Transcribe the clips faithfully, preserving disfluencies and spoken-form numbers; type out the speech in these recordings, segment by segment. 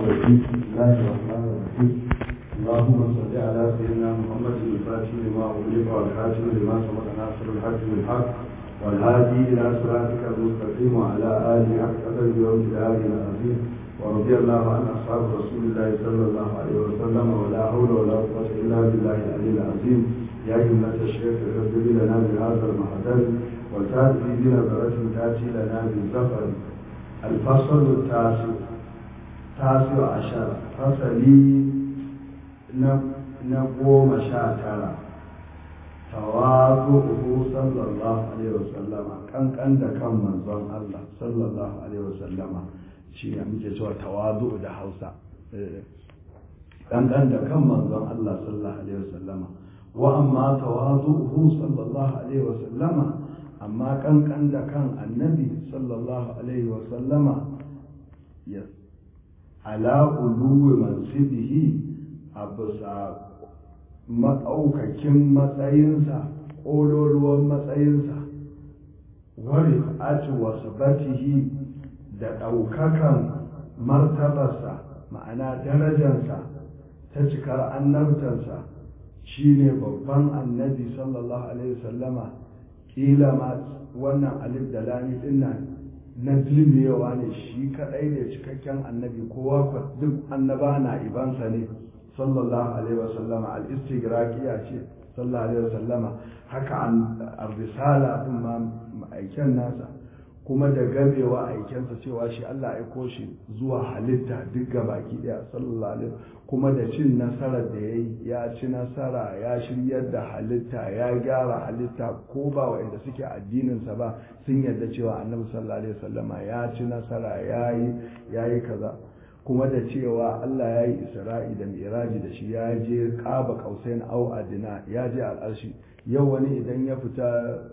الرجيم بسم الله الرحمن الرحيم اللهم صل على سيدنا محمد الفاتح لما أغلق والحاكم لما سبق ناصر الحق بالحق والهادي إلى صراطك المستقيم وعلى آله حق قدر يوم الآخر العظيم ورضي الله عن أصحاب رسول الله صلى الله عليه وسلم ولا حول ولا قوة إلا بالله العلي العظيم يا أيها الشيخ اغفر لنا بهذا المحضر وتأتي بنظرة تأتي لنا بالزفر. الفصل التاسع تاسع عشر فصلي نقوم شاترا تواضعه صلى الله عليه وسلم كان كان da kan manzon Allah sallallahu alaihi wasallama shi ne muke cewa tawadu da Hausa kan kan da kan manzon Allah sallallahu alaihi wasallama wa amma tawadu'uhu sallallahu alaihi wasallama amma kankan da kan annabi sallallahu alaihi wasallama ya ala uluwi mansibihi a bisa maɗaukakin matsayinsa ƙololuwan matsayinsa wari ati wasu batihi da ɗaukakan martabarsa ma'ana darajarsa ta cikar annabtansa shine babban annabi sallallahu alaihi wasallama kila ma wannan alif da lami din nan na dilmiyewa ne shi kadai ne cikakken annabi kowa duk annaba na ibansa ne sallallahu alaihi wasallama al-istigraqiya ce sallallahu alaihi wasallama haka ar-risala din ma aiken nasa kuma da gabewa aikensa cewa shi Allah ya aiko shi zuwa halitta duk gabaki daya sallallahu alaihi kuma da cin nasarar da yayi ya ci nasara ya shiryar da halitta ya gyara halitta ko ba wanda suke addinin sa ba sun yarda cewa Annabi sallallahu alaihi wasallama ya ci nasara yayi yayi kaza kuma da cewa Allah ya yi Isra'i da Mi'raji da shi ya je Qaba Qausain au Adina ya je al'arshi yau wani idan ya fita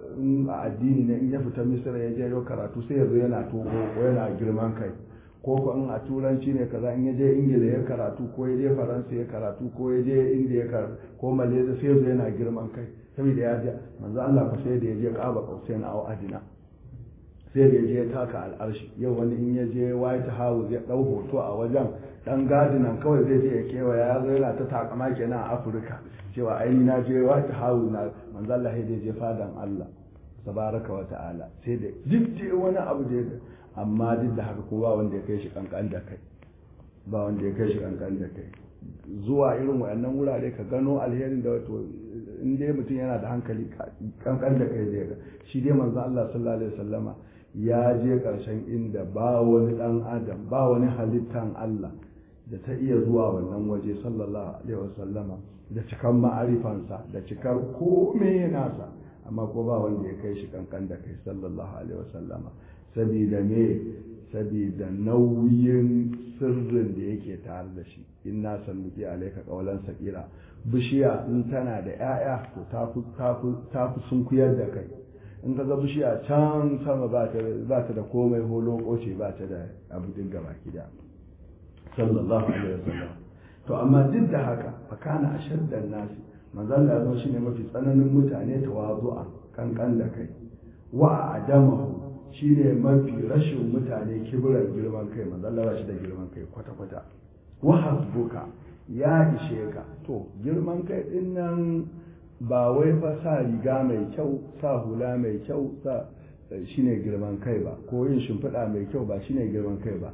a addini ne in ya fita Misra ya je yau karatu sai yazo yana togo ko yana girman kai ko ko in a turanci ne kaza in ya je Ingila ya karatu ko ya je Faransa ya karatu ko ya je India ya karatu ko Malaysia sai yazo yana girman kai saboda ya je manzo Allah ko sai da ya je Qaba Qausain au Adina sai da ya je taka al'arshi yau wani in ya je White House ya dau hoto a wajen dan gadinan kawai zai je ya kewaya ya zo yana ta takama kenan a Afirka cewa ai na je White House na manzo Allah ya je fadan Allah tabaraka wa ta'ala sai da duk wani abu da amma duk da haka kowa wanda ya kai shi kankan da kai ba wanda ya kai shi kankan da kai zuwa irin wayannan wurare ka gano alherin da wato in dai mutum yana da hankali kankan da kai zai ga shi dai manzo Allah sallallahu alaihi wasallama ya je ƙarshen inda ba wani ɗan adam ba wani halittan Allah da ta iya zuwa wannan waje sallallahu alaihi wasallama da cikar ma'arifansa da cikar kome nasa amma ko ba wanda ya kai shi kankan da kai sallallahu alaihi wasallama sabida me sabida nauyin sirrin da yake tare da shi inna salluki alaika qawlan saqira bishiya in tana da 'ya'ya to tafi tafi tafi sunkuyar da kai in ka ga bishiya can sama ba ta da komai holo koce ba ta da abu din gaba kida sallallahu alaihi wasallam to amma duk da haka fa kana ashaddan nasi manzon da zo shine mafi tsananin mutane tawazu'a kankan da kai wa adamahu shine mafi rashin mutane kibiran girman kai manzon da shi da girman kai kwata kwata wa hasbuka ya ishe ka to girman kai din nan ba wai fa sa riga mai kyau sa hula mai kyau sa shine girman kai ba ko yin shimfiɗa mai kyau ba shine girman kai ba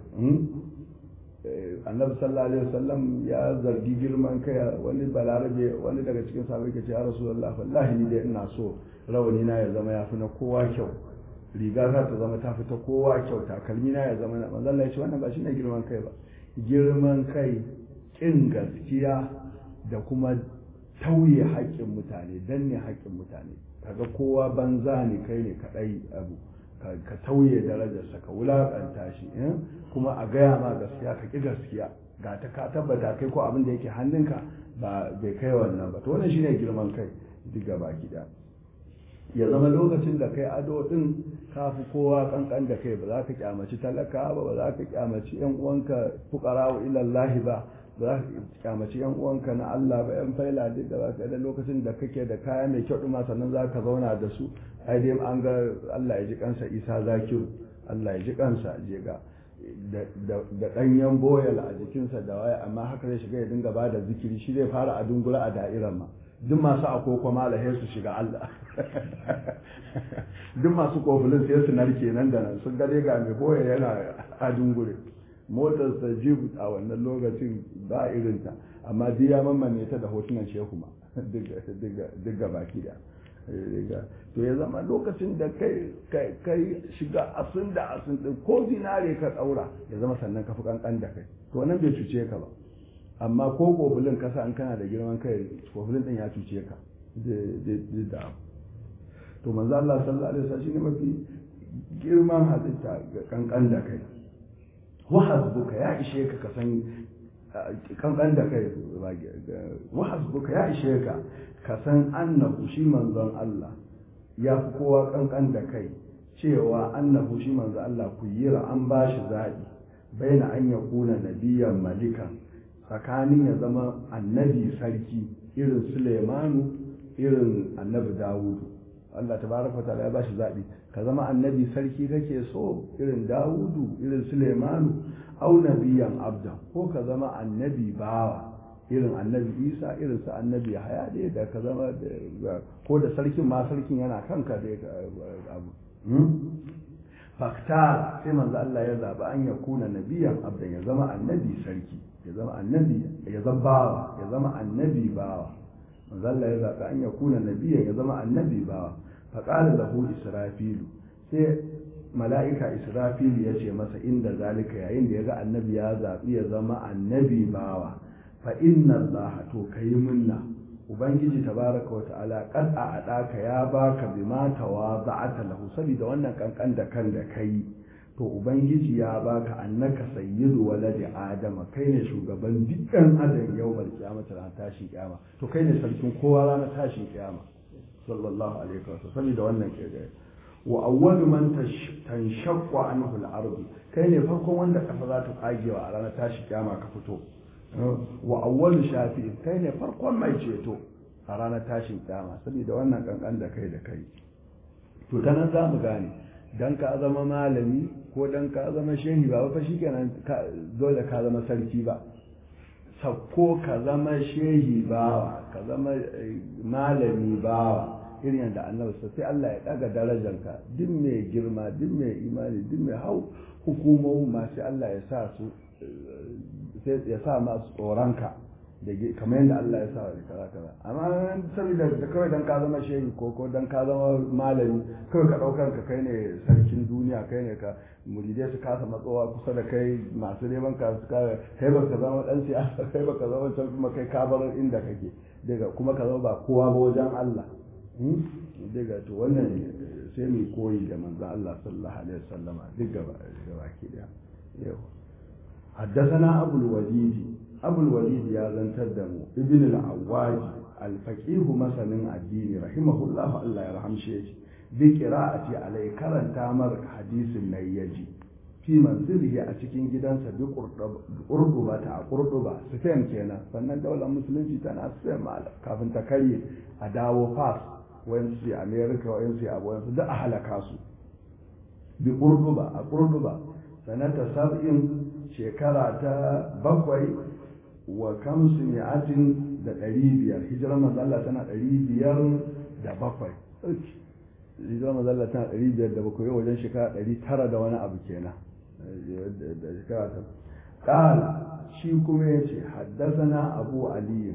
annabi sallallahu alaihi wasallam ya zargi girman kai wani balarabe wani daga cikin sahabbai ke ce ya rasulullah wallahi ni dai ina so rawani na ya zama yafi na kowa kyau riga za ta zama ta fi ta kowa kyau takalmi na ya zama na manzo Allah ya ce wannan ba shine girman kai ba girman kai kin gaskiya da kuma tauye haƙƙin mutane danne haƙƙin mutane kaga kowa banza ne kai ne kaɗai abu ka tauye darajarsa ka wulaƙanta shi kuma a gaya ma gaskiya ka ƙi gaskiya ga ta ka tabbata kai ko abin da yake hannunka ba bai kai wannan ba to wannan shine girman kai duk gaba gida ya zama lokacin da kai ado din ka fi kowa kankan da kai ba za ka kyamaci talaka ba ba za ka kyamaci yan uwanka fuqara ilallahi ba ba za ka kyamaci yan uwanka na Allah ba yan faila duk da baka da lokacin da kake da kaya mai kyau ma sannan za ka zauna da su ai dai an ga Allah ya ji kansa Isa Zakiru Allah ya ji kansa je ga da ɗanyen boyal a jikinsa da waya amma haka zai shiga ya dinga ba da zikiri shi zai fara a dungula a da'irar ma duk masu akoko malahe su shiga Allah duk masu kofulin sai su narke nan da nan sun gade ga mai boye yana a dungure motar sa jib a wannan lokacin ba irinta amma duk ya mamman ta da hotunan shehu ma duk ga baki da to ya zama lokacin da kai kai shiga asin da asin din ko zinare ka daura ya zama sannan ka fi kankan da kai to nan bai cuce ka ba amma ko kofulin kasa an kana da girman kai kofulin din ya cuce ka da to manzo Allah sallallahu alaihi wasallam shine mafi girman halitta ga kankan da kai wa hasbuka ya ishe ka ka san kankan da kai wa hasbuka ya ishe ka ka san annahu shi manzon Allah ya fi kowa kankan da kai cewa annahu shi manzon Allah ku yira an bashi zabi baina an yakuna nabiyyan malikan tsakanin ya zama annabi sarki irin Sulaimanu irin annabi Dawudu Allah tabaraka ta'ala ya bashi zabi ka zama annabi sarki kake so irin Dawudu irin Sulaimanu au nabiyan abda ko ka zama annabi bawa irin annabi Isa irin su annabi Yahaya dai da ka zama ko da sarkin ma sarkin yana kanka dai abu fakta sai manzo Allah ya zaba an ya kuna nabiyan abdan ya zama annabi sarki ya zama annabi ya zama bawa ya zama annabi bawa manzo Allah ya zaba an ya kuna nabiyan ya zama annabi bawa fa qala lahu israfilu sai mala'ika israfilu ya ce masa inda zalika yayin da ya ga annabi ya zabi ya zama annabi bawa fa inna allaha to kai minna ubangiji tabaraka wa ta'ala qad a'adaka ya baka bima tawada'ata lahu saboda wannan kankan da kan da kai to ubangiji ya baka annaka sayyidu waladi adama kai ne shugaban dukkan adam yawmal qiyamati ran tashi kiyama to kai ne sarkin kowa ranar tashin kiyama sallallahu alaihi wasallam saboda wannan ke ga wa awwalu man tanshaqqu anhu al-ardu kai ne farkon wanda kafa za ta tsagewa a ranar tashi kiyama ka fito wa awwalu shafi'in kai ne farkon mai ceto a ranar tashin kiyama saboda wannan kankan da kai da kai to ta nan za mu gane dan ka zama malami ko dan ka zama shehi ba fa shikenan dole ka zama sarki ba sakko ka zama shehi ba ka zama malami ba irin yadda annabi sai Allah ya daga darajarka duk mai girma duk mai imani duk mai hau hukumomi ma sai Allah ya sa su sai ya sa masu tsoronka da kamar yadda Allah ya sa wa kaza kaza amma saboda da kawai dan ka zama shehi ko ko dan ka zama malami kawai ka daukar ka kai ne sarkin duniya kai ne ka muridai su kasa matsowa kusa da kai masu neman ka su ka kai ba ka zama dan siyasa kai ba ka zama can kuma kai ka bar inda kake daga kuma ka zama ba kowa ba wajen Allah daga to wannan sai mu koyi da manzon Allah sallallahu alaihi wasallama duk gaba gaba ki da yau حدثنا أبو الوليد أبو الوليد يا زنتدم ابن العواج الفقيه مثلا الدين رحمه الله الله يرحم شيخ بقراءة عليه كرن تامر حديث النيجي في منزله أتكين جدا بقرطبة قرطبة سفين كينا فإن الدولة المسلمة تنا سفين مالا كافن تكري أداو فاس وينسي أمريكا وينسي أبو ينسي ده أهل كاسو بقرطبة قرطبة سنة سبعين shekara ta bakwai wa kamsu mi'atin da ɗari biyar hijirar mazalla tana ɗari biyar da bakwai hijirar mazalla tana ɗari biyar da bakwai wajen shekara ɗari tara da wani abu kenan da shekara ta ƙala shi kuma ya ce haddasana abu aliyu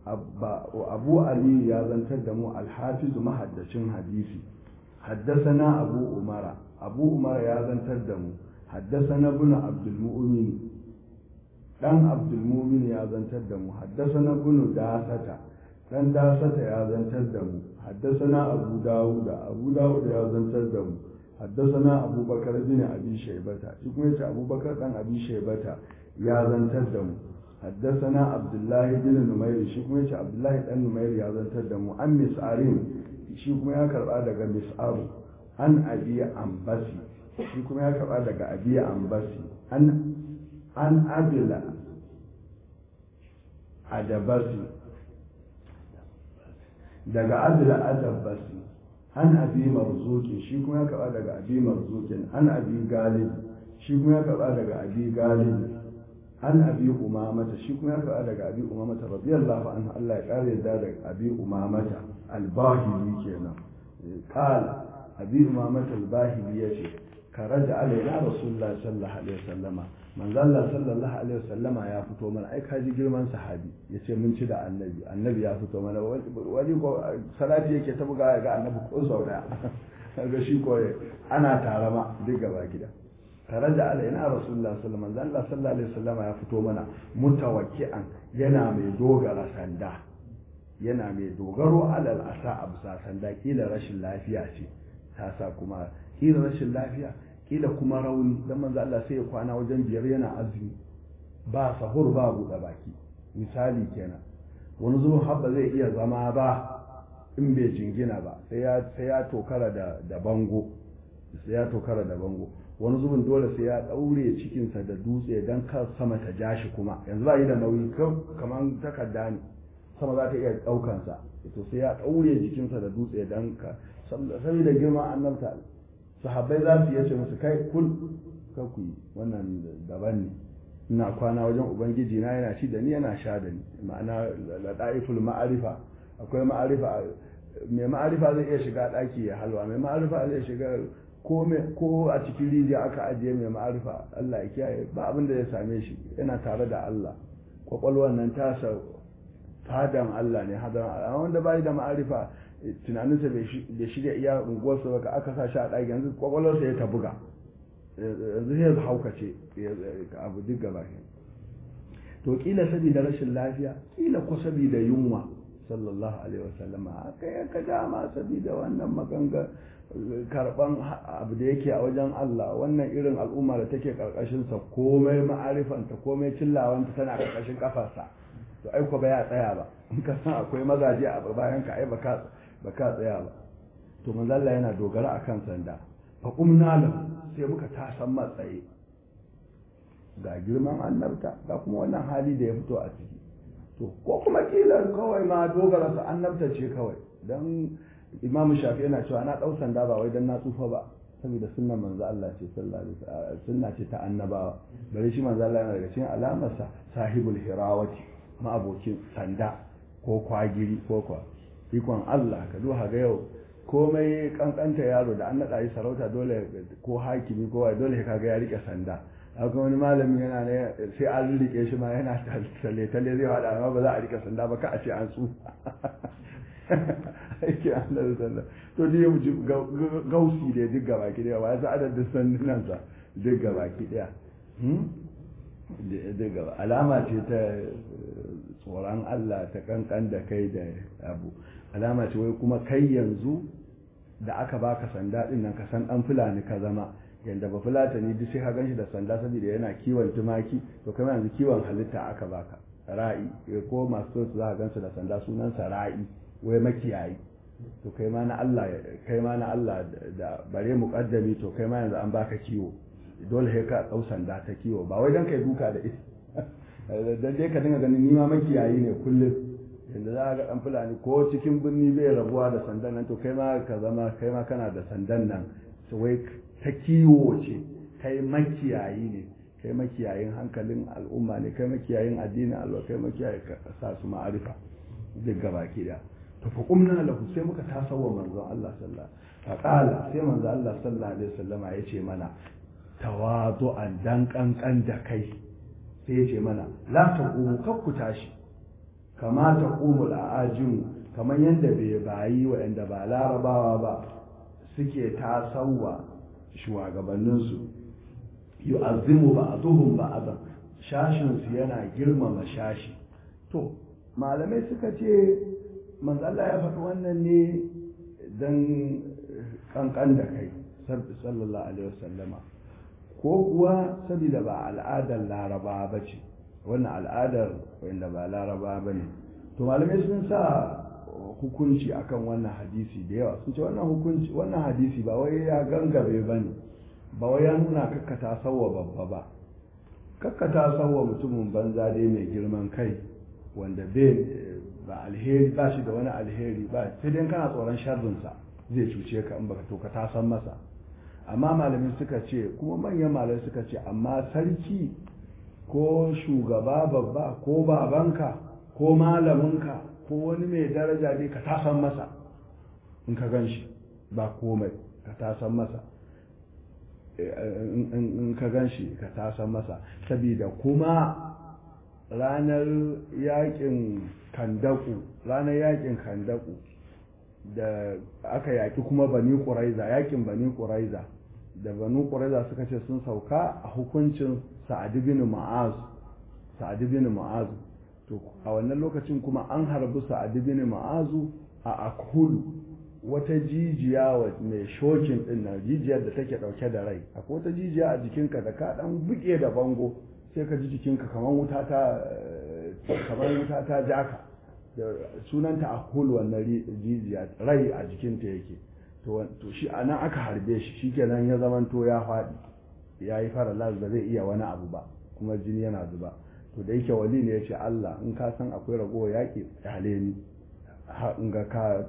abu aliyu ya zantar da mu alhafizu mahaddacin hadisi haddasana abu umara abu umara ya zantar da mu حدثنا ابن عبد المؤمن دان عبد المؤمن يا زنتر دمو حدثنا ابن داسة دان داسة يا زنتر دمو حدثنا أبو داود أبو داود يا زنتر دمو حدثنا أبو بكر بن أبي شيبة يقول أبو بكر بن أبي شيبة يا زنتر دمو حدثنا عبد الله بن نمير يقول عبد الله بن نمير يا زنتر دمو عن مسعرين يقول يا كربا daga مسعر عن أبي أنبسي shi kuma ya karɓa daga abiya ambasi an an abila adabasi daga abila adabasi an abi marzuki shi kuma ya karɓa daga abi marzukin an abi galib shi kuma ya karba daga abi galib an abi umamata shi kuma ya karba daga abi umamata radiyallahu anhu Allah ya kare yadda daga abi umamata al-bahili kenan qala abi umamata al-bahili yace karaja alaina rasulullahi sallallahu alaihi wasallama manzo Allah sallallahu alaihi wasallama ya fito mana ai kaji girman sahabi yace mun ci da annabi annabi ya fito mana wani ko salati yake ta buga ga annabi ko sau daya ga shi ko ana tare ma duk gaba gida karaja alaina rasulullahi sallallahu alaihi wasallam sallallahu alaihi wasallama ya fito mana mutawakki'an yana mai dogara sanda yana mai dogaro alal asa absa sanda kila rashin lafiya ce ta sa kuma kila rashin lafiya kila kuma rauni dan manzo Allah sai ya kwana wajen biyar yana azumi ba sahur ba buɗe baki misali kenan wani zuwan habba zai iya zama ba in bai jingina ba sai ya sai ya tokara da da bango sai ya tokara da bango wani zubin dole sai ya daure cikinsa da dutse dan kar sama ta jashi kuma yanzu ba yi da nauyi kaman takarda ne sama za ta iya daukansa to sai ya daure jikinsa da dutse dan ka saboda girman annabta sahabbai za su yace musu kai kul ka ku yi wannan daban ne ina kwana wajen ubangiji na yana ci da ni yana sha da ni ma'ana ladaiful ma'arifa akwai ma'arifa mai ma'arifa zai iya shiga daki ya halwa mai ma'arifa zai shiga ko ko a cikin rijiya aka ajiye mai ma'arifa Allah ya kiyaye ba abin da ya same shi yana tare da Allah kwakwalwar nan tasa fadan Allah ne hadan amma wanda bai da ma'arifa tunaninsa bai shirya iya unguwarsa ba ka aka sa shi a ɗaki yanzu kwakwalwarsa ya ta buga yanzu ya haukace abu duk gaba to kila saboda rashin lafiya kila ko saboda yunwa sallallahu alaihi wasallam aka yanka dama saboda wannan maganga karban abu da yake a wajen Allah wannan irin al'umma da take karkashin sa komai ma'arifanta komai cillawanta tana karkashin kafarsa to ai ko ba ya tsaya ba in ka san akwai mazaje a bayan ka ai baka baka tsaya ba to manzo Allah yana dogara akan sanda fa qumna lahu sai muka tasan matsayi ga girman annabta ga kuma wannan hali da ya fito a ciki to ko kuma kila kawai ma dogara sa annabta ce kawai dan imamu shafi yana cewa na dau sanda ba wai dan na tsufa ba saboda sunnan manzo Allah ce sallallahu alaihi wasallam sunna ce ta annabawa bare shi manzo Allah yana daga cikin alamarsa sahibul hirawati ma abokin sanda ko kwagiri ko kwa ikon Allah ka duha ga yau komai kankanta yaro da an naɗa yi sarauta dole ko hakimi ko wai dole kaga ya rike sanda haka wani malami yana ne sai an rike shi ma yana talle talle zai hada amma ba za a rike sanda ba ka a ce an tsu ake an da sanda to dai mu ji gausi da duk gaba ki daya wai za adadin sandunan sa duk gaba ki daya duk gaba alama ce ta tsoron Allah ta kankan da kai da abu alama ce wai kuma kai yanzu da aka baka sanda din nan ka san dan fulani ka zama yanda ba fulatani duk sai ka ganshi da sanda saboda yana kiwon tumaki to kai yanzu kiwon halitta aka baka ra'i ko masu so za ka gansu da sanda sunan sa ra'i wai makiyayi to kai ma na Allah kai ma na Allah da bare muqaddami to kai ma yanzu an baka kiwo dole sai ka dau sanda ta kiwo ba wai dan kai duka da ita dan dai ka dinga ganin ni ma makiyayi ne kullum yanda za ga dan fulani ko cikin birni bai rabuwa da sandan nan to kai ma ka zama kai ma kana da sandan nan to wai ta kiwo ce kai makiyayi ne kai makiyayin hankalin al'umma ne kai makiyayin addinin Allah kai makiyayi ka sa su ma'arifa duk gabaki da to fa qumna lahu sai muka tasawa manzon Allah sallallahu alaihi wasallam sai manzon Allah sallallahu alaihi wasallama yace mana tawadu'an dan kankan da kai sai yace mana la taqumu kakku tashi kama taqumul a'ajim kaman yanda bai bayi waɗanda ba larabawa ba suke tasawa shugabanninsu yu'azzimu ba'dhum ba'dhan shashin su yana girmama shashi to malamai suka ce manzo Allah ya faɗi wannan ne dan kankan da kai sallallahu alaihi wasallama ko kuwa saboda ba al'adar laraba bace wannan al'adar wanda ba laraba bane to malamai sun sa hukunci akan wannan hadisi da yawa sun ce wannan hukunci wannan hadisi ba wai ya gangabe bane ba wai ya nuna kakkata sawwa babba ba kakkata sawwa mutumin banza dai mai girman kai wanda bai ba alheri ba shi da wani alheri ba sai dai kana tsoron sharrin sa zai cuce ka in baka to ka ta san masa amma malamai suka ce kuma manyan malamai suka ce amma sarki ko shugaba babba ko babanka ko malaminka ko wani mai daraja dai ka tasan masa in ka gan shi ba komai ka tasan masa in ka gan shi ka tasan masa saboda kuma ranar yakin kandaku ranar yakin kandaku da aka yaki kuma bani ƙuraiza yakin bani ƙuraiza da bani ƙuraiza suka ce sun sauka a hukuncin sa'ad bin mu'az sa'ad bin mu'az to a wannan lokacin kuma an harbi sa'ad bin mu'az a akhulu wata jijiya mai shokin din nan jijiyar da take dauke da rai akwai wata jijiya a jikinka da ka dan buge da bango sai ka ji jikinka kamar wuta ta kamar wuta ta jaka sunanta akhulu wannan jijiya rai a jikinta yake to to shi anan aka harbe shi shikenan ya zamanto ya faɗi ya yi fara las ba zai iya wani abu ba kuma jini yana zuba to da yake wali ne ya ce Allah in ka san akwai ragowar yaƙi hale ni in ga ka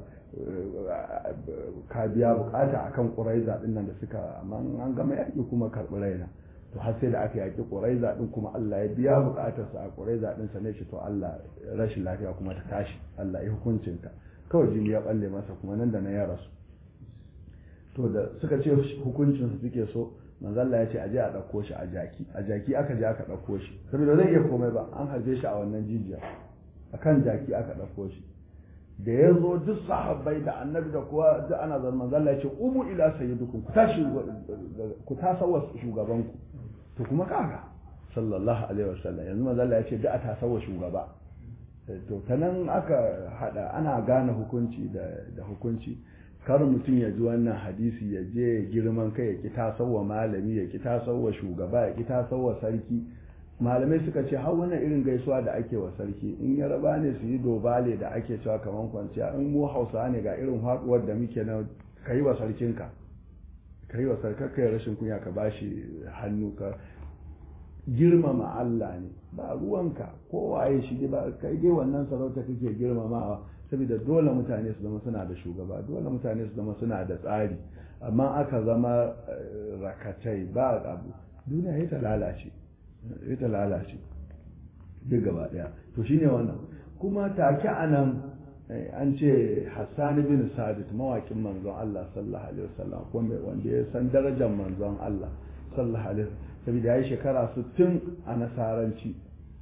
ka biya bukata akan ƙuraiza din nan da suka amma an gama yaƙi kuma karɓi raina to har sai da aka yaƙi ƙuraiza din kuma Allah ya biya bukatarsa a ƙuraiza din sa ne shi to Allah rashin lafiya kuma ta tashi Allah ya hukuncinta kawai jini ya balle masa kuma nan da na ya rasu to da suka ce hukuncin su suke so manzo Allah ya ce aje a dauko shi a jaki a jaki aka je aka dauko shi saboda zai iya komai ba an harbe shi a wannan jijiya akan jaki aka dauko shi da ya zo duk sahabbai da annabi da kowa duk ana zan manzo Allah ya ce umu ila sayyidukum ku tashi ku tasawa shugabanku to kuma kaga sallallahu alaihi wasallam yanzu manzo Allah ya ce duk a tasawa shugaba to tanan aka hada ana gane hukunci da da hukunci kar mutum ya ji wannan hadisi ya je girman kai ya ki tasawa malami ya ki tasawa shugaba ya ki tasawa sarki malamai suka ce har wannan irin gaisuwa da ake wa sarki in ya raba ne su yi dobale da ake cewa kaman kwanciya in mu hausa ne ga irin haɗuwar da muke na ka yi wa sarkinka ka yi wa sarkarka ya rashin kunya ka bashi hannu ka girmama Allah ne ba ruwanka kowaye shi ba kai dai wannan sarauta kake girmamawa saboda dole mutane su zama suna da shugaba dole mutane su zama suna da tsari amma aka zama rakatai ba abu duniya ya ta lalace ya ta lalace duk gaba daya to shine wannan kuma take anan an ce Hassan bin Sabit mawakin manzon Allah sallallahu alaihi wasallam kuma wanda ya san darajar manzon Allah sallallahu alaihi wasallam saboda yayi shekara sittin a nasaranci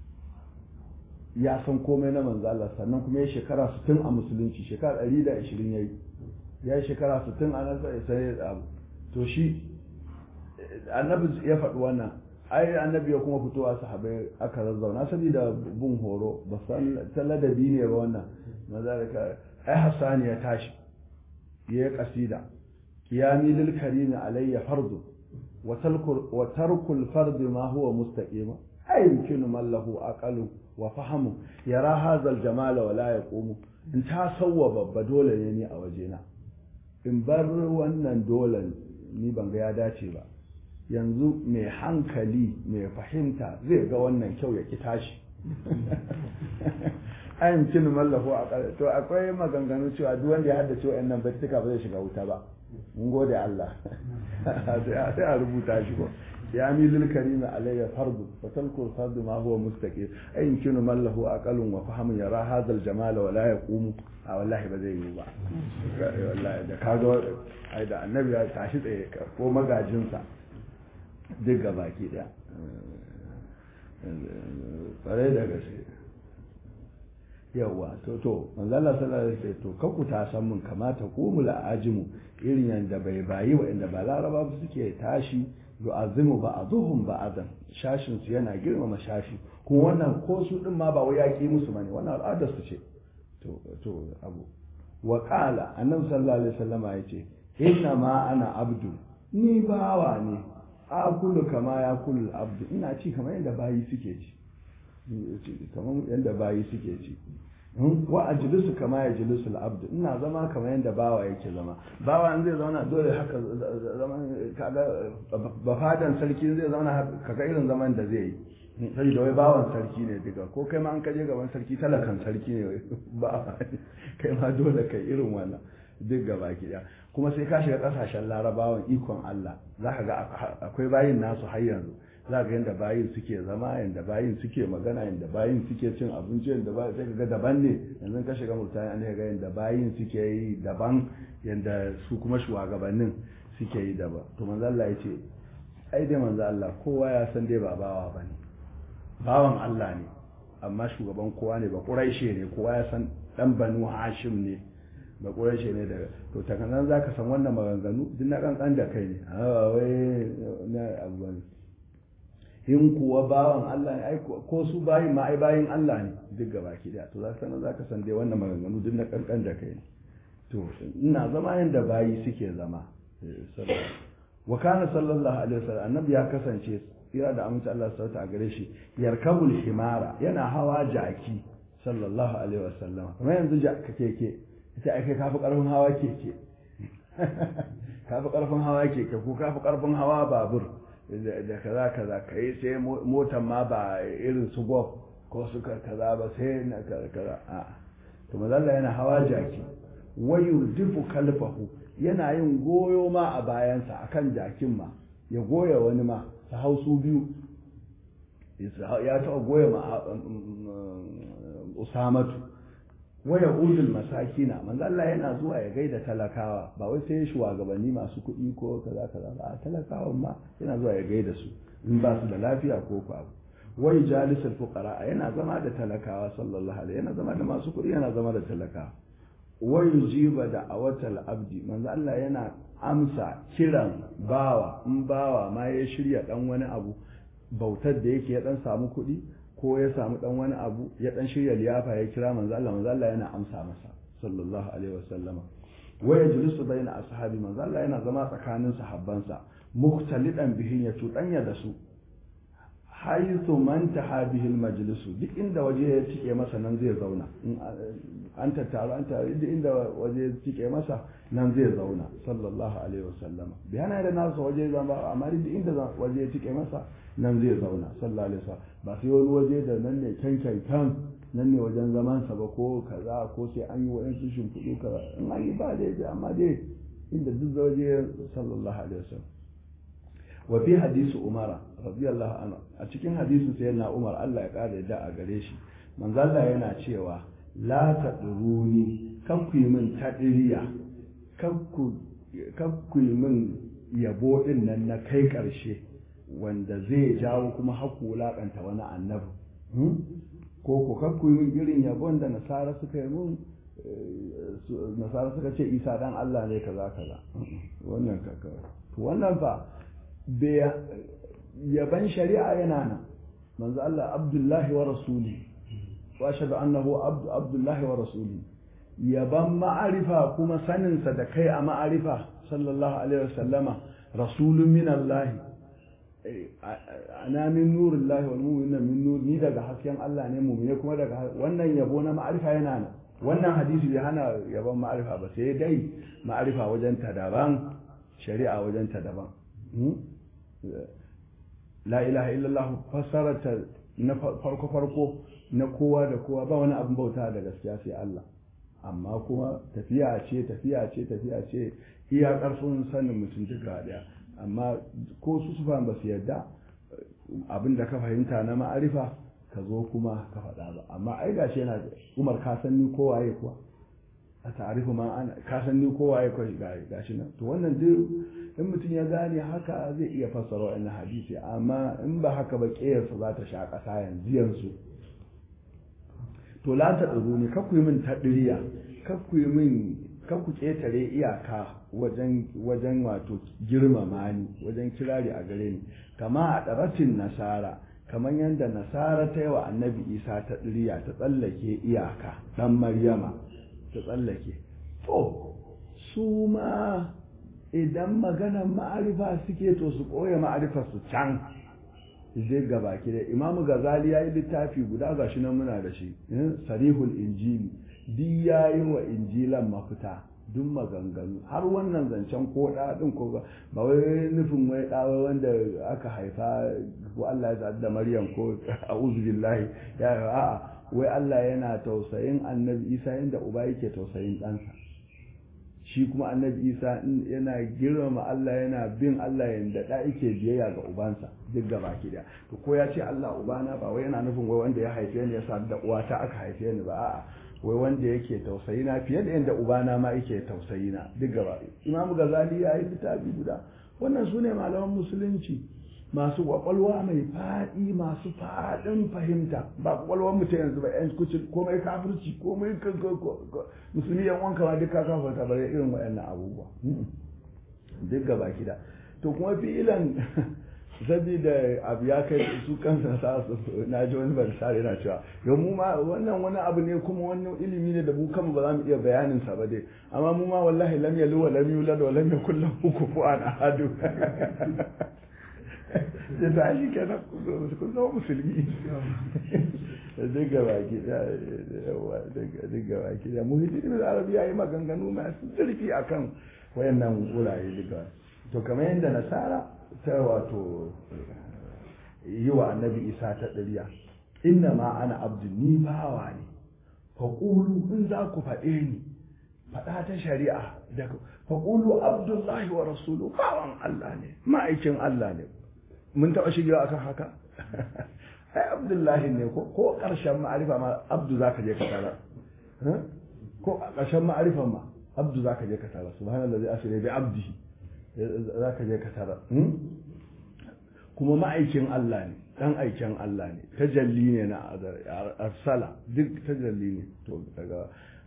ya san komai na manzo Allah sannan kuma ya shekara sittin a musulunci shekara ɗari da ashirin yayi ya yi shekara sittin a nan sai abu to shi annabi ya faɗi wannan ai annabi ya kuma fitowa sahabbai aka zazzauna saboda bin horo ba san taladabi ne ba wannan mazalika ai Hassan ya tashi ya yi kasida qiyami lil karimi alayya fardu wa tarkul wa tarkul fard ma huwa mustaqima ai yumkinu man lahu aqalu wa fahamu yara hazal jamala wala yaqumu in ta sawwa babba dole ne ni a wajena in bar wannan dole ni ban ga ya dace ba yanzu mai hankali mai fahimta zai ga wannan kyau ya ki tashi ayin cin mallahu a to akwai maganganu cewa duk wanda ya haddace wa'annan baituka ba zai shiga wuta ba mun gode Allah sai a rubuta shi ko ya milil karimi alayya fardu wa talku fardu ma huwa mustaqim ayin kinu mallahu aqalun wa fahamun yara hadha al jamal wa la yaqumu a wallahi ba zai yi ba wallahi da kaga ai da annabi ya tashi tsaye ko magajin sa duk gabaki daya fare da gaske yawa to to manzo Allah sallallahu alaihi wasallam to kaku ta san mun kamata ku mu la'ajimu irin yanda bai bayi wa inda ba laraba suke tashi yu'azzimu ba'dhum ba'dan shashin su yana girmama shashi kuma wannan ko su din ma ba wai yaki musu bane wannan al'adar su ce to to abu wa qala annabi sallallahu alaihi wasallam yace inna ma ana abdu ni bawa ne akulu kama ya kullu abdu ina ci kamar yadda bayi suke ci kamar yadda bayi suke ci wa ajlisu kama ya jilisul abdu ina zama kamar yadda bawa yake zama bawa in zai zauna dole haka zaman kaga bafadan sarki zai zauna kaga irin zaman da zai yi sai da wai bawan sarki ne diga ko kai ma an kaje gaban sarki talakan sarki ne ba kai ma dole kai irin wannan duk gaba ki daya kuma sai ka shiga kasashen larabawan ikon Allah za ka ga akwai bayin nasu har yanzu za ga yadda bayin suke zama yadda bayin suke magana yadda bayin suke cin abinci yadda bayin sai ga daban ne yanzu ka shiga Murtaniya ne ga yadda bayin suke yi daban yadda su kuma shugabannin suke yi daban to manzo Allah ya ce ai dai manzo Allah kowa ya san dai ba bawa bane bawan Allah ne amma shugaban kowa ne ba Quraishi ne kowa ya san dan Banu Hashim ne ba Quraishi ne daga to ta kan zaka san wannan maganganu duk na kankan da kai ne a wai na abu ne in kuwa bawan Allah ne ai ko su bayin ma ai bayin Allah ne duk gaba ki da to zaka san zaka san dai wannan maganganu duk na kankan da kai ne to ina zama yanda bayi suke zama wa kana sallallahu alaihi wasallam annabi ya kasance tsira da amince Allah sauta a gare shi yarkabul himara yana hawa jaki sallallahu alaihi wasallam kuma yanzu jaka keke ita ake kafi karfin hawa keke kafi karfin hawa keke ko kafi karfin hawa babur da kaza kaza kai sai motar ma ba irin su golf ko su kaza ba sai na kaza a to mazalla yana hawa jaki wayu difu kalfahu yana yin goyo ma a bayansa akan jakin ma ya goya wani ma ta hausu biyu ya taɓa goya ma usamatu waya udul masakina manzo Allah yana zuwa ya gaida talakawa ba wai sai shugabanni masu kuɗi ko kaza kaza ba talakawan ma yana zuwa ya gaida su in ba su da lafiya ko ko abu wai jalisul fuqara yana zama da talakawa sallallahu alaihi yana zama da masu kuɗi yana zama da talakawa wai jiba da awatal abdi manzo Allah yana amsa kiran bawa in bawa ma ya shirya dan wani abu bautar da yake ya dan samu kuɗi ko ya samu dan wani abu ya dan shirya liyafa ya kira manzo Allah manzo Allah yana amsa masa sallallahu alaihi wasallama wa yajlisu baina ashabi manzo Allah yana zama tsakanin sahabbansa muktalidan bihin ya tudanya da su haythu man taha bihil majlisu duk inda waje ya tike masa nan zai zauna an tattaru an tare duk inda waje ya tike masa nan zai zauna sallallahu alaihi wasallama bayana da nasu waje zama amma duk inda waje ya tike masa nan zai zauna sallallahu alaihi wasallam ba sai wani waje da nan ne kyankyankan nan ne wajen zaman sa ba ko kaza ko sai an yi wa'ansu shimfiɗu kaza in an yi ba dai amma dai inda duk waje sallallahu alaihi wasallam wa fi hadisi umara radiyallahu anhu a cikin hadisin sayyidina umar Allah ya kare da a gare shi manzo Allah yana cewa la tadruni kan ku yi min tadiriya kan ku kan ku yi min yabo din nan na kai karshe wanda zai jawo kuma haku wulakanta wani annabi ko ko kan ku yi min irin yabon da nasara suka yi mun nasara suka ce isa dan Allah ne kaza kaza wannan kaka to wannan fa yaban shari'a yana nan manzo Allah abdullahi wa rasuli wa ashhadu annahu abdullahi wa rasuli yaban ma'arifa kuma sanin sa da kai a ma'arifa sallallahu alaihi wasallama rasulun min Allah ana min nurillahi wal mu'minuna min nur ni daga hasken Allah ne mu'mine kuma daga wannan yabo na ma'arifa yana nan wannan hadisi bai hana yaban ma'arifa ba sai dai ma'arifa wajen ta daban shari'a wajen ta daban la ilaha illallah fassarata na farko farko na kowa da kowa ba wani abin bauta da gaskiya sai Allah amma kuma tafiya ce tafiya ce tafiya ce iya karfin sanin mutum duka daya amma ko su su ba su yarda abin da ka fahimta na ma'arifa ka zo kuma ka faɗa ba amma ai gashi yana Umar ka san ni ko waye kuwa a ta'arifu ma ana ka san ni ko waye ko gashi nan to wannan duk in mutum ya gane haka zai iya fassara wannan hadisi amma in ba haka ba kiyarsa za ta sha ƙasa yanzu yanzu to la ta tsaro ne kakku yi min taɗiriya kakku yi min kakku ƙetare iyaka wajen wajen wato girmama ni wajen kirari a gare ni kama a ɗaratin nasara kamar yadda nasara ta yi wa annabi isa ta ɗiriya ta tsallake iyaka ɗan maryama ta tsallake to su ma idan maganan ma'arifa suke to su ɓoye ma'arifa su can zai gabaki da imamu gazali ya yi littafi guda ga shi nan muna da shi sarihul injili duk ya yi wa injilan mafita duk maganganu har wannan zancen ko ɗaɗin ko ba wai nufin wai ɗawa wanda aka haifa ko Allah ya zaɗi da maryam ko a'udhu billahi ya a'a wai Allah yana tausayin annabi isa inda uba yake tausayin ɗansa shi kuma annabi isa yana girmama Allah yana bin Allah yanda da yake biyayya ga ubansa duk gaba ki da to ko ya ce Allah ubana ba wai yana nufin wai wanda ya haife ni ya sa da uwata aka haife ni ba a'a wai wanda yake tausayi na fiye da yanda ubana ma yake tausayi na duk gaba Imam Ghazali ya yi littafi guda wannan sune malaman musulunci masu kwakwalwa mai faɗi masu faɗin fahimta ba kwakwalwar mutum yanzu ba yan kucin komai kafirci komai musulmi yan wanka ma duk kafarta bare irin waɗannan abubuwa duk gaba kida to kuma fi'ilan sabida abu ya kai su kansa sa su na ji wani bar sare na cewa yau mu ma wannan wani abu ne kuma wannan ilimi ne da mu kanmu ba za mu iya bayanin sa ba dai amma mu ma wallahi lam yalu wa lam yulad wa lam yakul lahu kufuwan ahad da ta shi kenan kun zama musulmi duk gaba gida duk gaba gida muhittin da arabi ya yi maganganu masu zurfi akan wayannan wurare duka to kamar yadda nasara ta wato yi wa annabi isa ta ɗariya inna ma ana abdu ni bawa ne faƙulu in za ku faɗe ni faɗa ta shari'a da faƙulu abdullahi wa rasulu bawan Allah ne ma'aikin Allah ne mun taɓa shigewa akan haka ai abdullahi ne ko ƙarshen ma'arifa ma abdu za ka je ka tara ko ƙarshen ma'arifa ma abdu za ka je ka tara subhanallazi asra bi abdihi za ka je ka tara kuma ma'aikin Allah ne dan aikin Allah ne tajalli ne na arsala duk tajalli ne to daga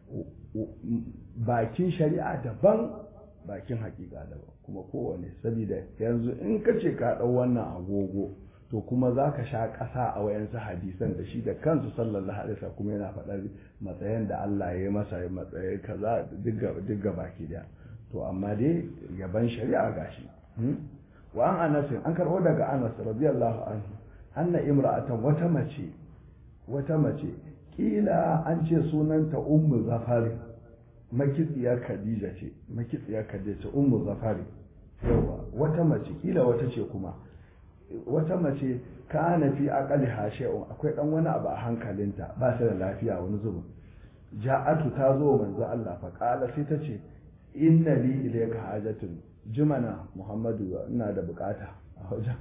bakin shari'a daban bakin hakika daban kuma kowane saboda yanzu in ka ce ka ɗau wannan agogo to kuma za ka sha ƙasa a wayansu hadisan da shi da kansu sallallahu alaihi wasallam kuma yana faɗar matsayin da Allah ya yi masa matsayi kaza duk ga baki daya to amma dai gaban shari'a gashi wa an anas an karɓo daga Anas radiyallahu anhu anna imra'atan wata mace wata mace kila an ce sunanta ummu zafari makitsiyar Khadija ce makitsiyar Khadija ce ummu zafari yawa wata mace kila wata ce kuma wata mace kana fi aqali hashe'un akwai dan wani abu a hankalinta ba ta da lafiya wani zubin ja'atu ta zo manzo Allah fa qala sai ta ce inna li ilayka hajatun jimana Muhammadu ina da bukata a wajen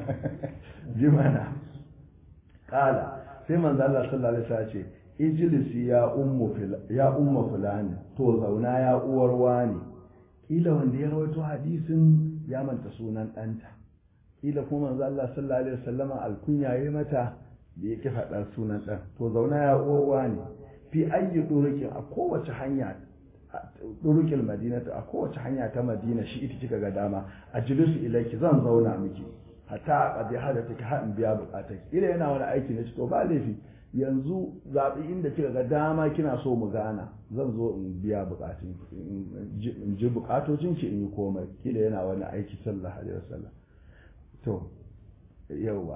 jimana qala sai manzo Allah sallallahu alaihi wasallam ce ijlisi ya ummu ya ummu fulani to zauna ya uwar wani kila wanda ya rawaito hadisin ya manta sunan ɗanta kila kuma manzo Allah sallallahu alaihi wasallama alkunya yayi mata da yake faɗa sunan ɗan to zauna ya uwar wani fi ayyi durukin a kowace hanya durukil madinatu a kowace hanya ta madina shi ita kika ga dama ajlisu ilayki zan zauna miki hatta qadi hada take ha in biya bukataki ila yana wani aiki ne to ba laifi yanzu zaɓi inda kika ga dama kina so mu gana zan zo in biya bukatun in ji bukatocin ki in yi komai kila yana wani aiki sallallahu alaihi wasallam to yawa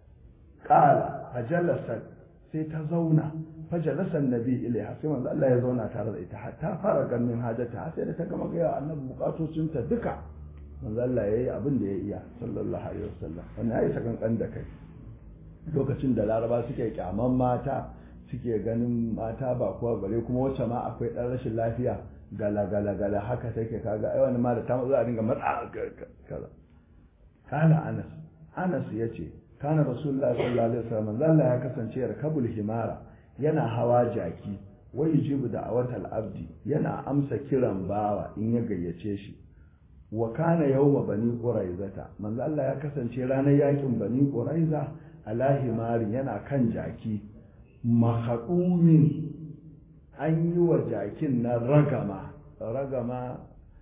qala fajalasa sai ta zauna fajalasa annabi ilaiha sai manzo Allah ya zauna tare da ita hatta fara ganin hajata sai da ta gama ga annabi bukatocin ta duka manzo Allah yayi abin da ya iya sallallahu alaihi wasallam wannan yayi sakan da kai lokacin da laraba suke kyaman mata suke ganin mata ba kuwa bare kuma wacce ma akwai ɗan rashin lafiya gala gala gala haka take kaga ai wani ma da ta za a dinga matsa kaza kana Anas Anas yace kana Rasulullah sallallahu alaihi wasallam Allah ya kasance yarkabul himara yana hawa jaki wa yujibu da'awatal abdi yana amsa kiran bawa in ya gayyace shi wa kana yawma bani quraizata manzo Allah ya kasance ranar yakin bani quraiza alahi mari yana kan jaki mahaɗumin an yi wa jakin na ragama ragama